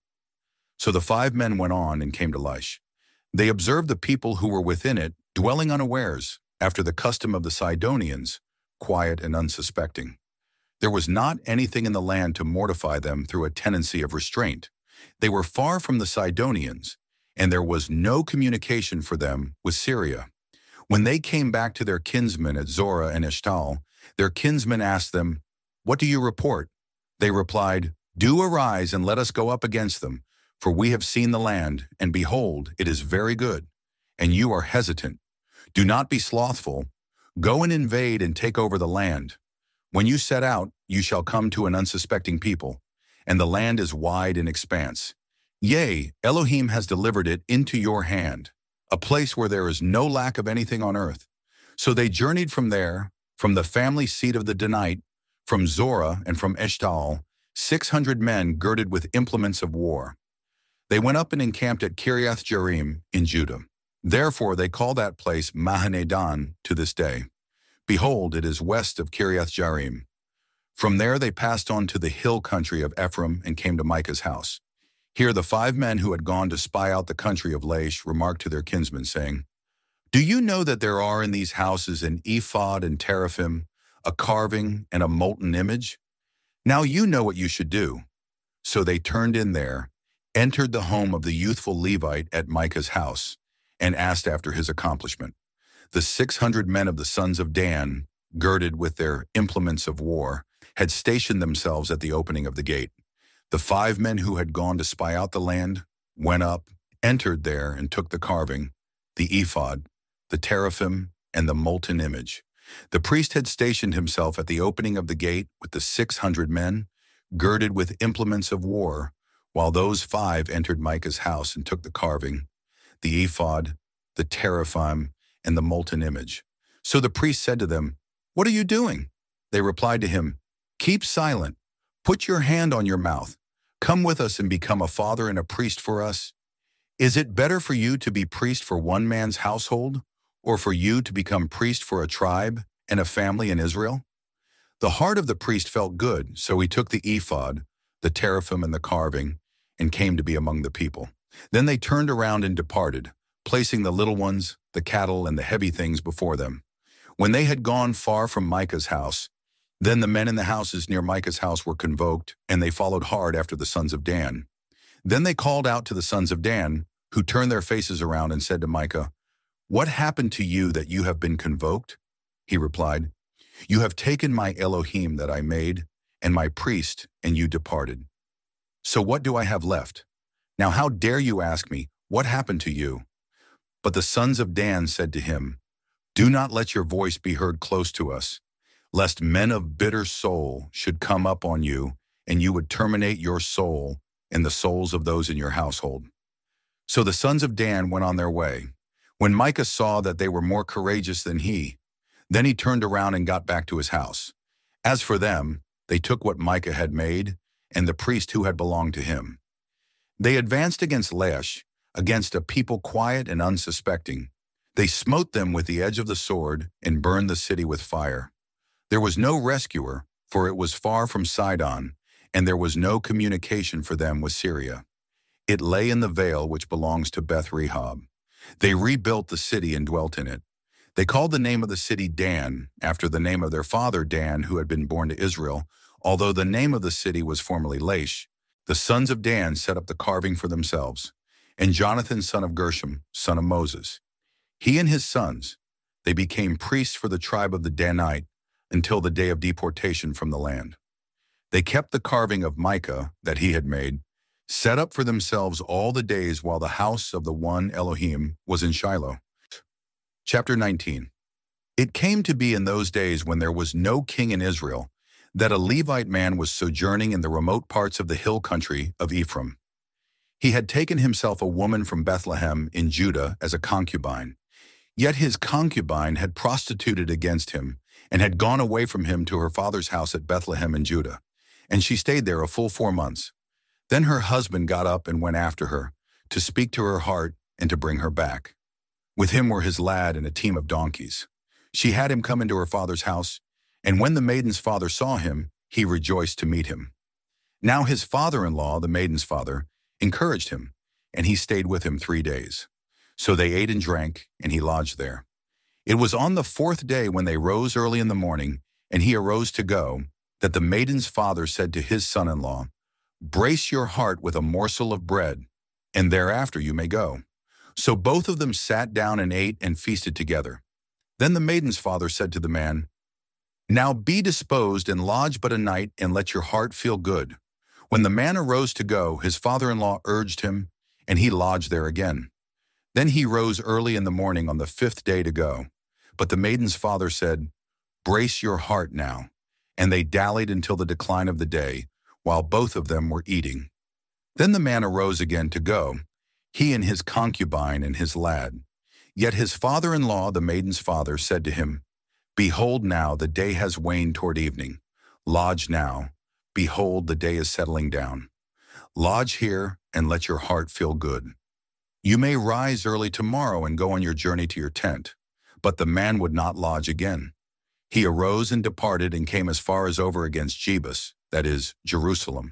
So the five men went on and came to Laish. They observed the people who were within it, dwelling unawares, after the custom of the Sidonians, quiet and unsuspecting. There was not anything in the land to mortify them through a tendency of restraint. They were far from the Sidonians, and there was no communication for them with Syria. When they came back to their kinsmen at Zorah and Eshtaol, their kinsmen asked them, "What do you report?" They replied, "Do arise and let us go up against them, for we have seen the land, and behold, it is very good, and you are hesitant. Do not be slothful. Go and invade and take over the land. When you set out, you shall come to an unsuspecting people, and the land is wide in expanse. Yea, Elohim has delivered it into your hand, a place where there is no lack of anything on earth." So they journeyed from there, from the family seat of the Danite, from Zorah and from Eshtaol, six hundred men girded with implements of war. They went up and encamped at Kiriath Jearim in Judah. Therefore they call that place Mahaneh-dan to this day. Behold, it is west of Kiriath Jearim. From there they passed on to the hill country of Ephraim and came to Micah's house. Here the five men who had gone to spy out the country of Laish remarked to their kinsmen, saying, "Do you know that there are in these houses an ephod and teraphim, a carving and a molten image? Now you know what you should do." So they turned in there, entered the home of the youthful Levite at Micah's house, and asked after his accomplishment. The six hundred men of the sons of Dan, girded with their implements of war, had stationed themselves at the opening of the gate. The five men who had gone to spy out the land went up, entered there, and took the carving, the ephod, the teraphim, and the molten image. The priest had stationed himself at the opening of the gate with the six hundred men, girded with implements of war, while those five entered Micah's house and took the carving, the ephod, the teraphim, and the molten image. So the priest said to them, "What are you doing?" They replied to him, "Keep silent. Put your hand on your mouth. Come with us and become a father and a priest for us. Is it better for you to be priest for one man's household, or for you to become priest for a tribe and a family in Israel?" The heart of the priest felt good, so he took the ephod, the teraphim, and the carving, and came to be among the people. Then they turned around and departed, placing the little ones, the cattle, and the heavy things before them. When they had gone far from Micah's house, then the men in the houses near Micah's house were convoked, and they followed hard after the sons of Dan. Then they called out to the sons of Dan, who turned their faces around and said to Micah, "What happened to you that you have been convoked?" He replied, "You have taken my Elohim that I made, and my priest, and you departed. So what do I have left? Now how dare you ask me, what happened to you?" But the sons of Dan said to him, "Do not let your voice be heard close to us, lest men of bitter soul should come up on you, and you would terminate your soul and the souls of those in your household." So the sons of Dan went on their way. When Micah saw that they were more courageous than he, then he turned around and got back to his house. As for them, they took what Micah had made, and the priest who had belonged to him. They advanced against Laish, against a people quiet and unsuspecting. They smote them with the edge of the sword and burned the city with fire. There was no rescuer, for it was far from Sidon, and there was no communication for them with Syria. It lay in the vale which belongs to Beth Rehob. They rebuilt the city and dwelt in it. They called the name of the city Dan, after the name of their father Dan, who had been born to Israel, although the name of the city was formerly Laish. The sons of Dan set up the carving for themselves, and Jonathan son of Gershom, son of Moses. He and his sons, they became priests for the tribe of the Danite until the day of deportation from the land. They kept the carving of Micah that he had made, set up for themselves all the days while the house of the one Elohim was in Shiloh. Chapter nineteen. It came to be in those days when there was no king in Israel, that a Levite man was sojourning in the remote parts of the hill country of Ephraim. He had taken himself a woman from Bethlehem in Judah as a concubine. Yet his concubine had prostituted against him, and had gone away from him to her father's house at Bethlehem in Judah. And she stayed there a full four months. Then her husband got up and went after her, to speak to her heart and to bring her back. With him were his lad and a team of donkeys. She had him come into her father's house, and when the maiden's father saw him, he rejoiced to meet him. Now his father-in-law, the maiden's father, encouraged him, and he stayed with him three days. So they ate and drank, and he lodged there. It was on the fourth day when they rose early in the morning, and he arose to go, that the maiden's father said to his son-in-law, "Brace your heart with a morsel of bread, and thereafter you may go." So both of them sat down and ate and feasted together. Then the maiden's father said to the man, "Now be disposed and lodge but a night, and let your heart feel good." When the man arose to go, his father-in-law urged him, and he lodged there again. Then he rose early in the morning on the fifth day to go. But the maiden's father said, "Brace your heart now." And they dallied until the decline of the day, while both of them were eating. Then the man arose again to go, he and his concubine and his lad. Yet his father-in-law, the maiden's father, said to him, "Behold now, the day has waned toward evening. Lodge now. Behold, the day is settling down. Lodge here, and let your heart feel good. You may rise early tomorrow and go on your journey to your tent." But the man would not lodge again. He arose and departed and came as far as over against Jebus, that is, Jerusalem.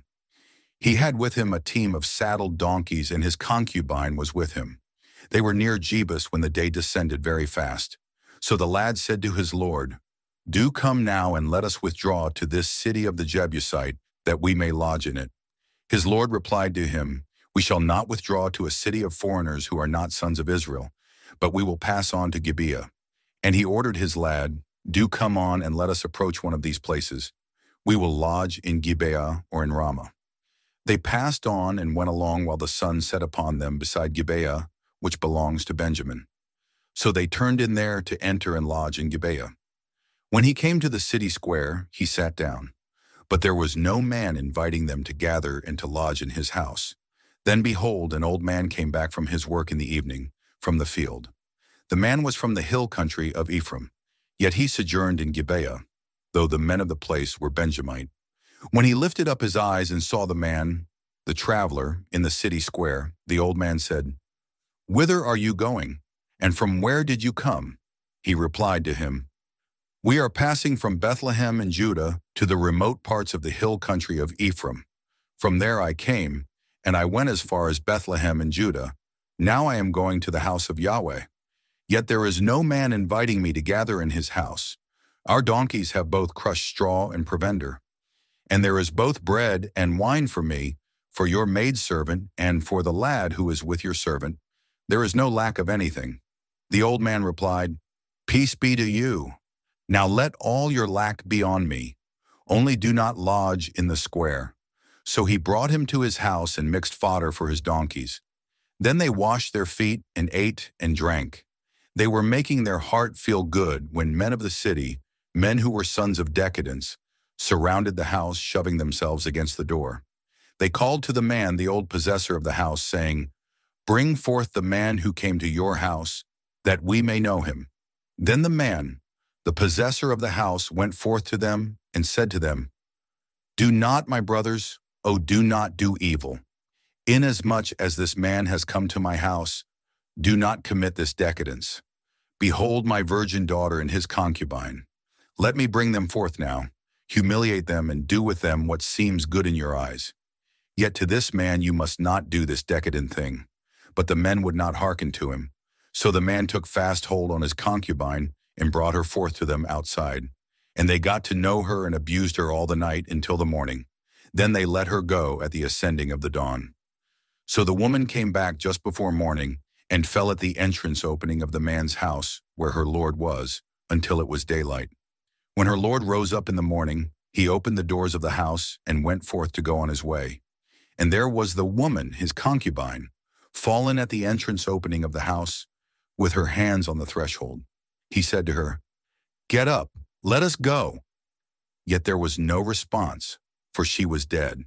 He had with him a team of saddled donkeys, and his concubine was with him. They were near Jebus when the day descended very fast. So the lad said to his lord, "Do come now and let us withdraw to this city of the Jebusite, that we may lodge in it." His lord replied to him, "We shall not withdraw to a city of foreigners who are not sons of Israel, but we will pass on to Gibeah." And he ordered his lad, "Do come on and let us approach one of these places. We will lodge in Gibeah or in Ramah." They passed on and went along while the sun set upon them beside Gibeah, which belongs to Benjamin. So they turned in there to enter and lodge in Gibeah. When he came to the city square, he sat down. But there was no man inviting them to gather and to lodge in his house. Then behold, an old man came back from his work in the evening, from the field. The man was from the hill country of Ephraim, yet he sojourned in Gibeah, though the men of the place were Benjamite. When he lifted up his eyes and saw the man, the traveler, in the city square, the old man said, "Whither are you going, and from where did you come?" He replied to him, "We are passing from Bethlehem in Judah to the remote parts of the hill country of Ephraim. From there I came, and I went as far as Bethlehem in Judah. Now I am going to the house of Yahweh. Yet there is no man inviting me to gather in his house. Our donkeys have both crushed straw and provender. And there is both bread and wine for me, for your maidservant, and for the lad who is with your servant. There is no lack of anything." The old man replied, "Peace be to you. Now let all your lack be on me. Only do not lodge in the square." So he brought him to his house and mixed fodder for his donkeys. Then they washed their feet and ate and drank. They were making their heart feel good when men of the city, men who were sons of decadence, surrounded the house, shoving themselves against the door. They called to the man, the old possessor of the house, saying, "Bring forth the man who came to your house, that we may know him." Then the man, the possessor of the house, went forth to them and said to them, "Do not, my brothers, oh, do not do evil. Inasmuch as this man has come to my house, do not commit this decadence. Behold my virgin daughter and his concubine. Let me bring them forth now, humiliate them, and do with them what seems good in your eyes. Yet to this man you must not do this decadent thing." But the men would not hearken to him. So the man took fast hold on his concubine and brought her forth to them outside. And they got to know her and abused her all the night until the morning. Then they let her go at the ascending of the dawn. So the woman came back just before morning, and fell at the entrance opening of the man's house where her lord was, until it was daylight. When her lord rose up in the morning, he opened the doors of the house and went forth to go on his way. And there was the woman, his concubine, fallen at the entrance opening of the house, with her hands on the threshold. He said to her, "Get up, let us go." Yet there was no response, for she was dead.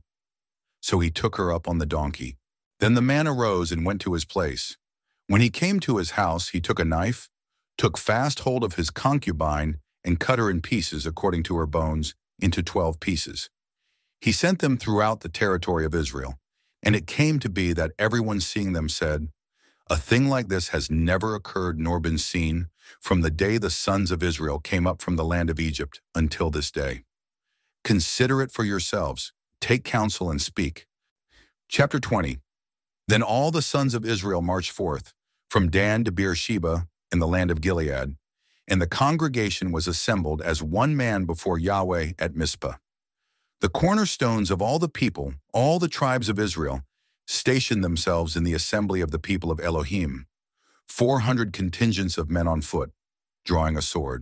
So he took her up on the donkey. Then the man arose and went to his place. When he came to his house, he took a knife, took fast hold of his concubine, and cut her in pieces according to her bones, into twelve pieces. He sent them throughout the territory of Israel, and it came to be that everyone seeing them said, "A thing like this has never occurred nor been seen from the day the sons of Israel came up from the land of Egypt until this day. Consider it for yourselves, take counsel and speak." Chapter twenty. Then all the sons of Israel marched forth, from Dan to Beersheba in the land of Gilead, and the congregation was assembled as one man before Yahweh at Mizpah. The cornerstones of all the people, all the tribes of Israel, stationed themselves in the assembly of the people of Elohim, four hundred contingents of men on foot, drawing a sword.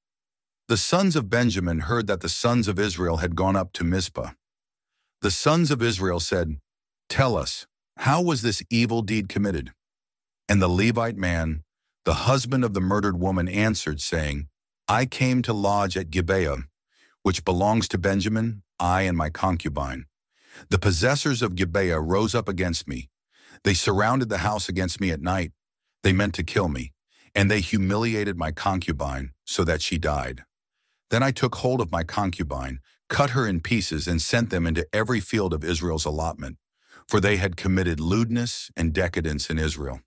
The sons of Benjamin heard that the sons of Israel had gone up to Mizpah. The sons of Israel said, "Tell us, how was this evil deed committed?" And the Levite man, the husband of the murdered woman, answered, saying, "I came to lodge at Gibeah, which belongs to Benjamin, I and my concubine. The possessors of Gibeah rose up against me. They surrounded the house against me at night. They meant to kill me, and they humiliated my concubine so that she died. Then I took hold of my concubine, cut her in pieces, and sent them into every field of Israel's allotment, for they had committed lewdness and decadence in Israel.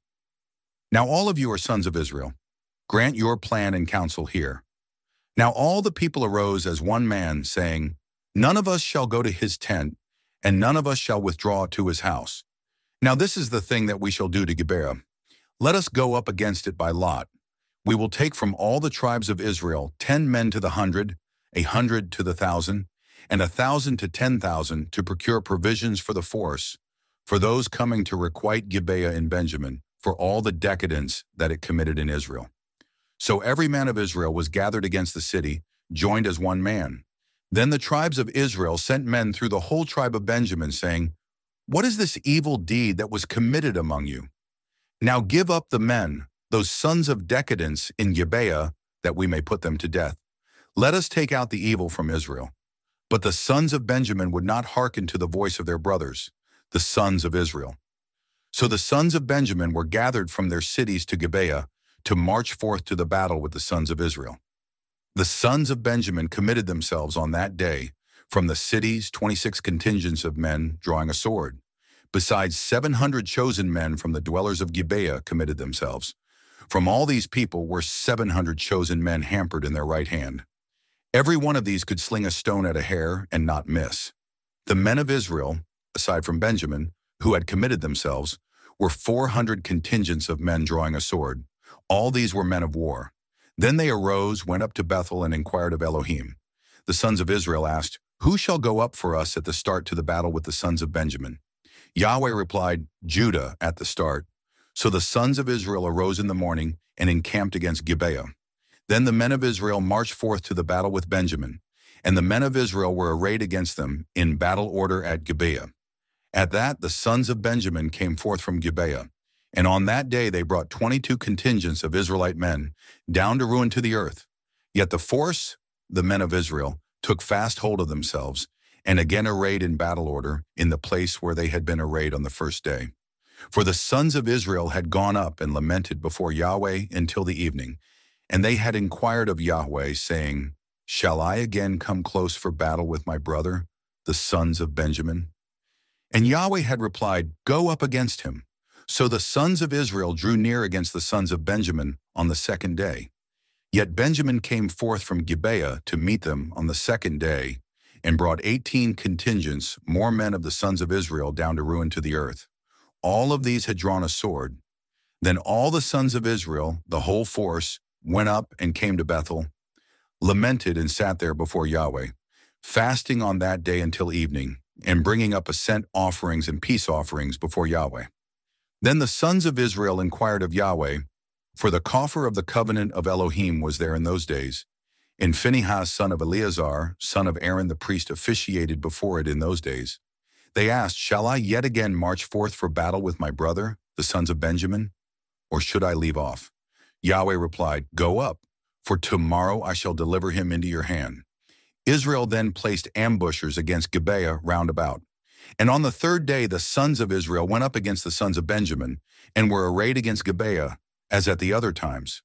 Now all of you are sons of Israel. Grant your plan and counsel here." Now all the people arose as one man, saying, "None of us shall go to his tent, and none of us shall withdraw to his house. Now this is the thing that we shall do to Gibeah. Let us go up against it by lot. We will take from all the tribes of Israel ten men to the hundred, a hundred to the thousand, and a thousand to ten thousand to procure provisions for the force, for those coming to requite Gibeah in Benjamin, for all the decadence that it committed in Israel." So every man of Israel was gathered against the city, joined as one man. Then the tribes of Israel sent men through the whole tribe of Benjamin, saying, "What is this evil deed that was committed among you? Now give up the men, those sons of decadence in Gibeah, that we may put them to death. Let us take out the evil from Israel." But the sons of Benjamin would not hearken to the voice of their brothers, the sons of Israel. So the sons of Benjamin were gathered from their cities to Gibeah to march forth to the battle with the sons of Israel. The sons of Benjamin committed themselves on that day from the cities, twenty-six contingents of men drawing a sword. Besides, seven hundred chosen men from the dwellers of Gibeah committed themselves. From all these people were seven hundred chosen men hampered in their right hand. Every one of these could sling a stone at a hare and not miss. The men of Israel, aside from Benjamin, who had committed themselves, were four hundred contingents of men drawing a sword. All these were men of war. Then they arose, went up to Bethel, and inquired of Elohim. The sons of Israel asked, "Who shall go up for us at the start to the battle with the sons of Benjamin?" Yahweh replied, "Judah at the start." So the sons of Israel arose in the morning and encamped against Gibeah. Then the men of Israel marched forth to the battle with Benjamin, and the men of Israel were arrayed against them in battle order at Gibeah. At that the sons of Benjamin came forth from Gibeah, and on that day they brought twenty-two contingents of Israelite men down to ruin to the earth. Yet the force, the men of Israel, took fast hold of themselves, and again arrayed in battle order in the place where they had been arrayed on the first day. For the sons of Israel had gone up and lamented before Yahweh until the evening, and they had inquired of Yahweh, saying, "Shall I again come close for battle with my brother, the sons of Benjamin?" And Yahweh had replied, "Go up against him." So the sons of Israel drew near against the sons of Benjamin on the second day. Yet Benjamin came forth from Gibeah to meet them on the second day, and brought eighteen contingents, more men of the sons of Israel, down to ruin to the earth. All of these had drawn a sword. Then all the sons of Israel, the whole force, went up and came to Bethel, lamented and sat there before Yahweh, fasting on that day until evening, and bringing up ascent offerings and peace offerings before Yahweh. Then the sons of Israel inquired of Yahweh, for the coffer of the covenant of Elohim was there in those days, and Phinehas son of Eleazar, son of Aaron the priest, officiated before it in those days. They asked, "Shall I yet again march forth for battle with my brother, the sons of Benjamin, or should I leave off?" Yahweh replied, "Go up, for tomorrow I shall deliver him into your hand." Israel then placed ambushers against Gibeah round about. And on the third day the sons of Israel went up against the sons of Benjamin, and were arrayed against Gibeah, as at the other times.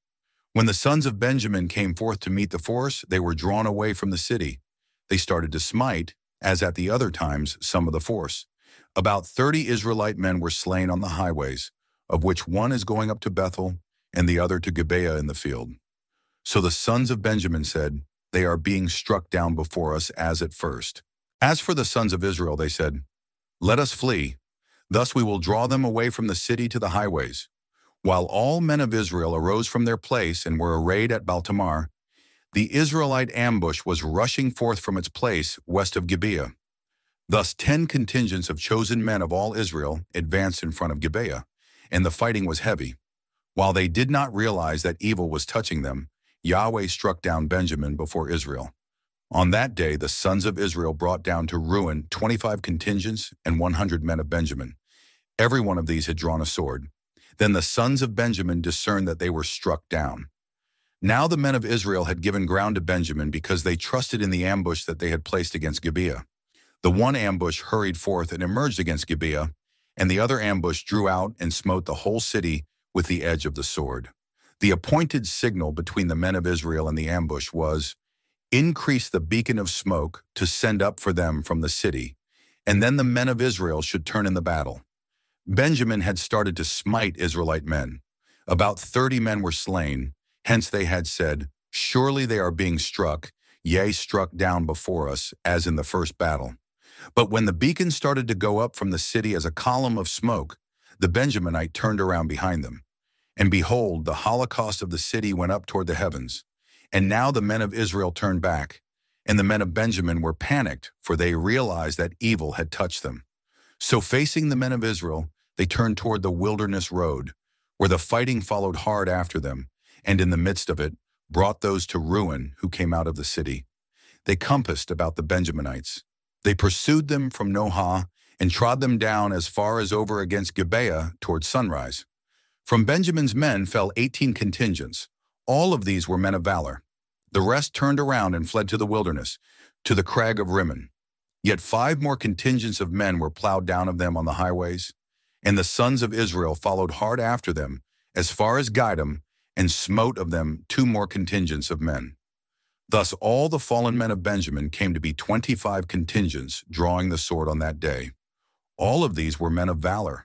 When the sons of Benjamin came forth to meet the force, they were drawn away from the city. They started to smite, as at the other times, some of the force. About thirty Israelite men were slain on the highways, of which one is going up to Bethel, and the other to Gibeah in the field. So the sons of Benjamin said, "They are being struck down before us as at first." As for the sons of Israel, they said, "Let us flee. Thus we will draw them away from the city to the highways." While all men of Israel arose from their place and were arrayed at Baltamar, the Israelite ambush was rushing forth from its place west of Gibeah. Thus ten contingents of chosen men of all Israel advanced in front of Gibeah, and the fighting was heavy. While they did not realize that evil was touching them, Yahweh struck down Benjamin before Israel. On that day the sons of Israel brought down to ruin twenty-five contingents and one hundred men of Benjamin. Every one of these had drawn a sword. Then the sons of Benjamin discerned that they were struck down. Now the men of Israel had given ground to Benjamin because they trusted in the ambush that they had placed against Gibeah. The one ambush hurried forth and emerged against Gibeah, and the other ambush drew out and smote the whole city with the edge of the sword. The appointed signal between the men of Israel and the ambush was, "Increase the beacon of smoke to send up for them from the city, and then the men of Israel should turn in the battle." Benjamin had started to smite Israelite men. About thirty men were slain, hence they had said, "Surely they are being struck, yea, struck down before us, as in the first battle." But when the beacon started to go up from the city as a column of smoke, the Benjaminite turned around behind them. And behold, the holocaust of the city went up toward the heavens. And now the men of Israel turned back, and the men of Benjamin were panicked, for they realized that evil had touched them. So facing the men of Israel, they turned toward the wilderness road, where the fighting followed hard after them, and in the midst of it, brought those to ruin who came out of the city. They compassed about the Benjaminites. They pursued them from Nohah, and trod them down as far as over against Gibeah toward sunrise. From Benjamin's men fell eighteen contingents. All of these were men of valor. The rest turned around and fled to the wilderness, to the crag of Rimmon. Yet five more contingents of men were plowed down of them on the highways, and the sons of Israel followed hard after them, as far as Gidom, and smote of them two more contingents of men. Thus all the fallen men of Benjamin came to be twenty-five contingents, drawing the sword on that day. All of these were men of valor.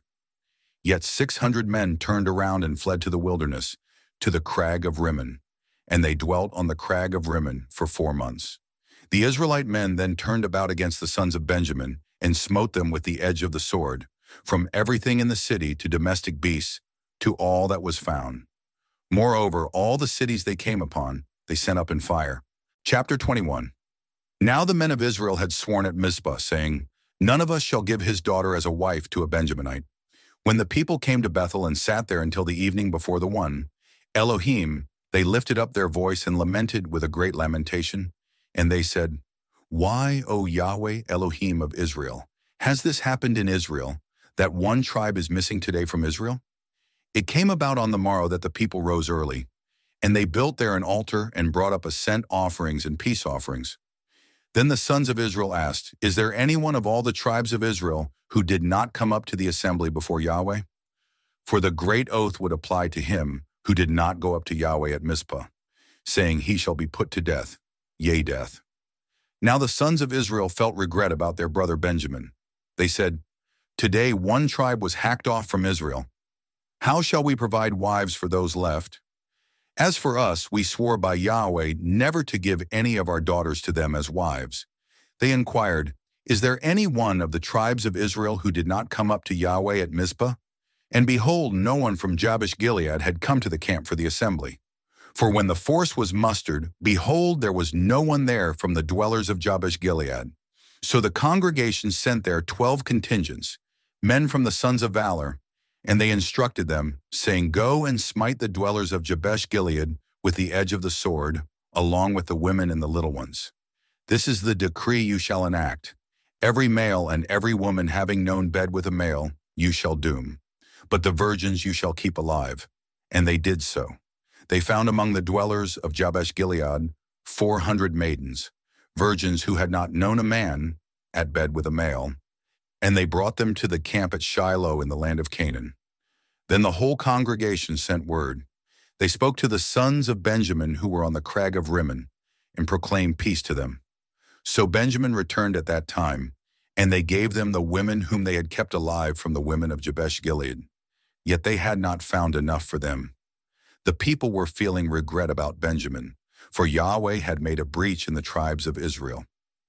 Yet six hundred men turned around and fled to the wilderness, to the crag of Rimmon, and they dwelt on the crag of Rimmon for four months. The Israelite men then turned about against the sons of Benjamin, and smote them with the edge of the sword, from everything in the city to domestic beasts, to all that was found. Moreover, all the cities they came upon, they sent up in fire. Chapter twenty-one. Now the men of Israel had sworn at Mizpah, saying, "None of us shall give his daughter as a wife to a Benjaminite." When the people came to Bethel and sat there until the evening before the one, Elohim, they lifted up their voice and lamented with a great lamentation. And they said, "Why, O Yahweh Elohim of Israel, has this happened in Israel, that one tribe is missing today from Israel?" It came about on the morrow that the people rose early, and they built there an altar and brought up ascent offerings and peace offerings. Then the sons of Israel asked, "Is there anyone of all the tribes of Israel who did not come up to the assembly before Yahweh?" For the great oath would apply to him who did not go up to Yahweh at Mizpah, saying, "He shall be put to death, yea, death." Now the sons of Israel felt regret about their brother Benjamin. They said, "Today one tribe was hacked off from Israel. How shall we provide wives for those left? As for us, we swore by Yahweh never to give any of our daughters to them as wives." They inquired, "Is there any one of the tribes of Israel who did not come up to Yahweh at Mizpah?" And behold, no one from Jabesh Gilead had come to the camp for the assembly. For when the force was mustered, behold, there was no one there from the dwellers of Jabesh Gilead. So the congregation sent there twelve contingents, men from the sons of valor, and they instructed them, saying, "Go and smite the dwellers of Jabesh Gilead with the edge of the sword, along with the women and the little ones. This is the decree you shall enact. Every male and every woman having known bed with a male, you shall doom. But the virgins you shall keep alive." And they did so. They found among the dwellers of Jabesh Gilead four hundred maidens, virgins who had not known a man, at bed with a male, and they brought them to the camp at Shiloh in the land of Canaan. Then the whole congregation sent word. They spoke to the sons of Benjamin who were on the crag of Rimmon, and proclaimed peace to them. So Benjamin returned at that time, and they gave them the women whom they had kept alive from the women of Jabesh-Gilead. Yet they had not found enough for them. The people were feeling regret about Benjamin, for Yahweh had made a breach in the tribes of Israel.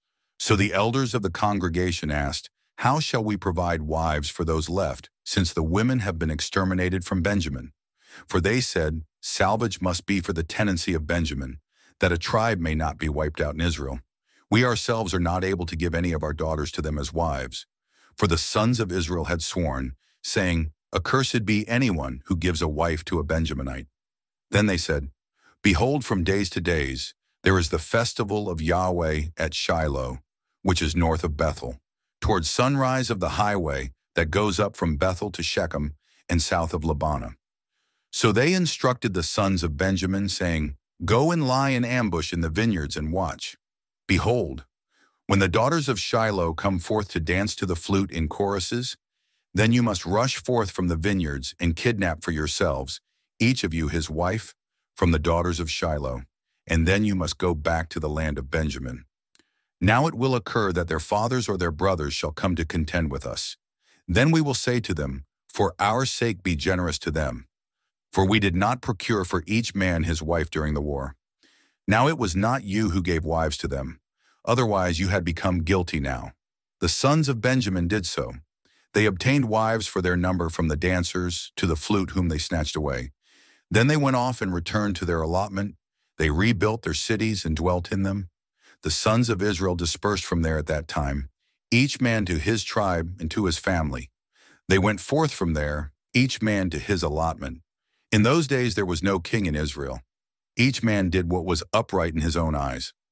So the elders of the congregation asked, "How shall we provide wives for those left, since the women have been exterminated from Benjamin?" For they said, "Salvage must be for the tenancy of Benjamin, that a tribe may not be wiped out in Israel. We ourselves are not able to give any of our daughters to them as wives." For the sons of Israel had sworn, saying, "Accursed be anyone who gives a wife to a Benjaminite." Then they said, "Behold, from days to days, there is the festival of Yahweh at Shiloh, which is north of Bethel, towards sunrise of the highway that goes up from Bethel to Shechem and south of Labana." So they instructed the sons of Benjamin, saying, "Go and lie in ambush in the vineyards and watch. Behold, when the daughters of Shiloh come forth to dance to the flute in choruses, then you must rush forth from the vineyards and kidnap for yourselves, each of you his wife, from the daughters of Shiloh, and then you must go back to the land of Benjamin. Now it will occur that their fathers or their brothers shall come to contend with us. Then we will say to them, For our sake be generous to them. For we did not procure for each man his wife during the war. Now it was not you who gave wives to them. Otherwise you had become guilty now. The sons of Benjamin did so. They obtained wives for their number from the dancers to the flute whom they snatched away. Then they went off and returned to their allotment. They rebuilt their cities and dwelt in them. The sons of Israel dispersed from there at that time, each man to his tribe and to his family. They went forth from there, each man to his allotment. In those days there was no king in Israel. Each man did what was upright in his own eyes.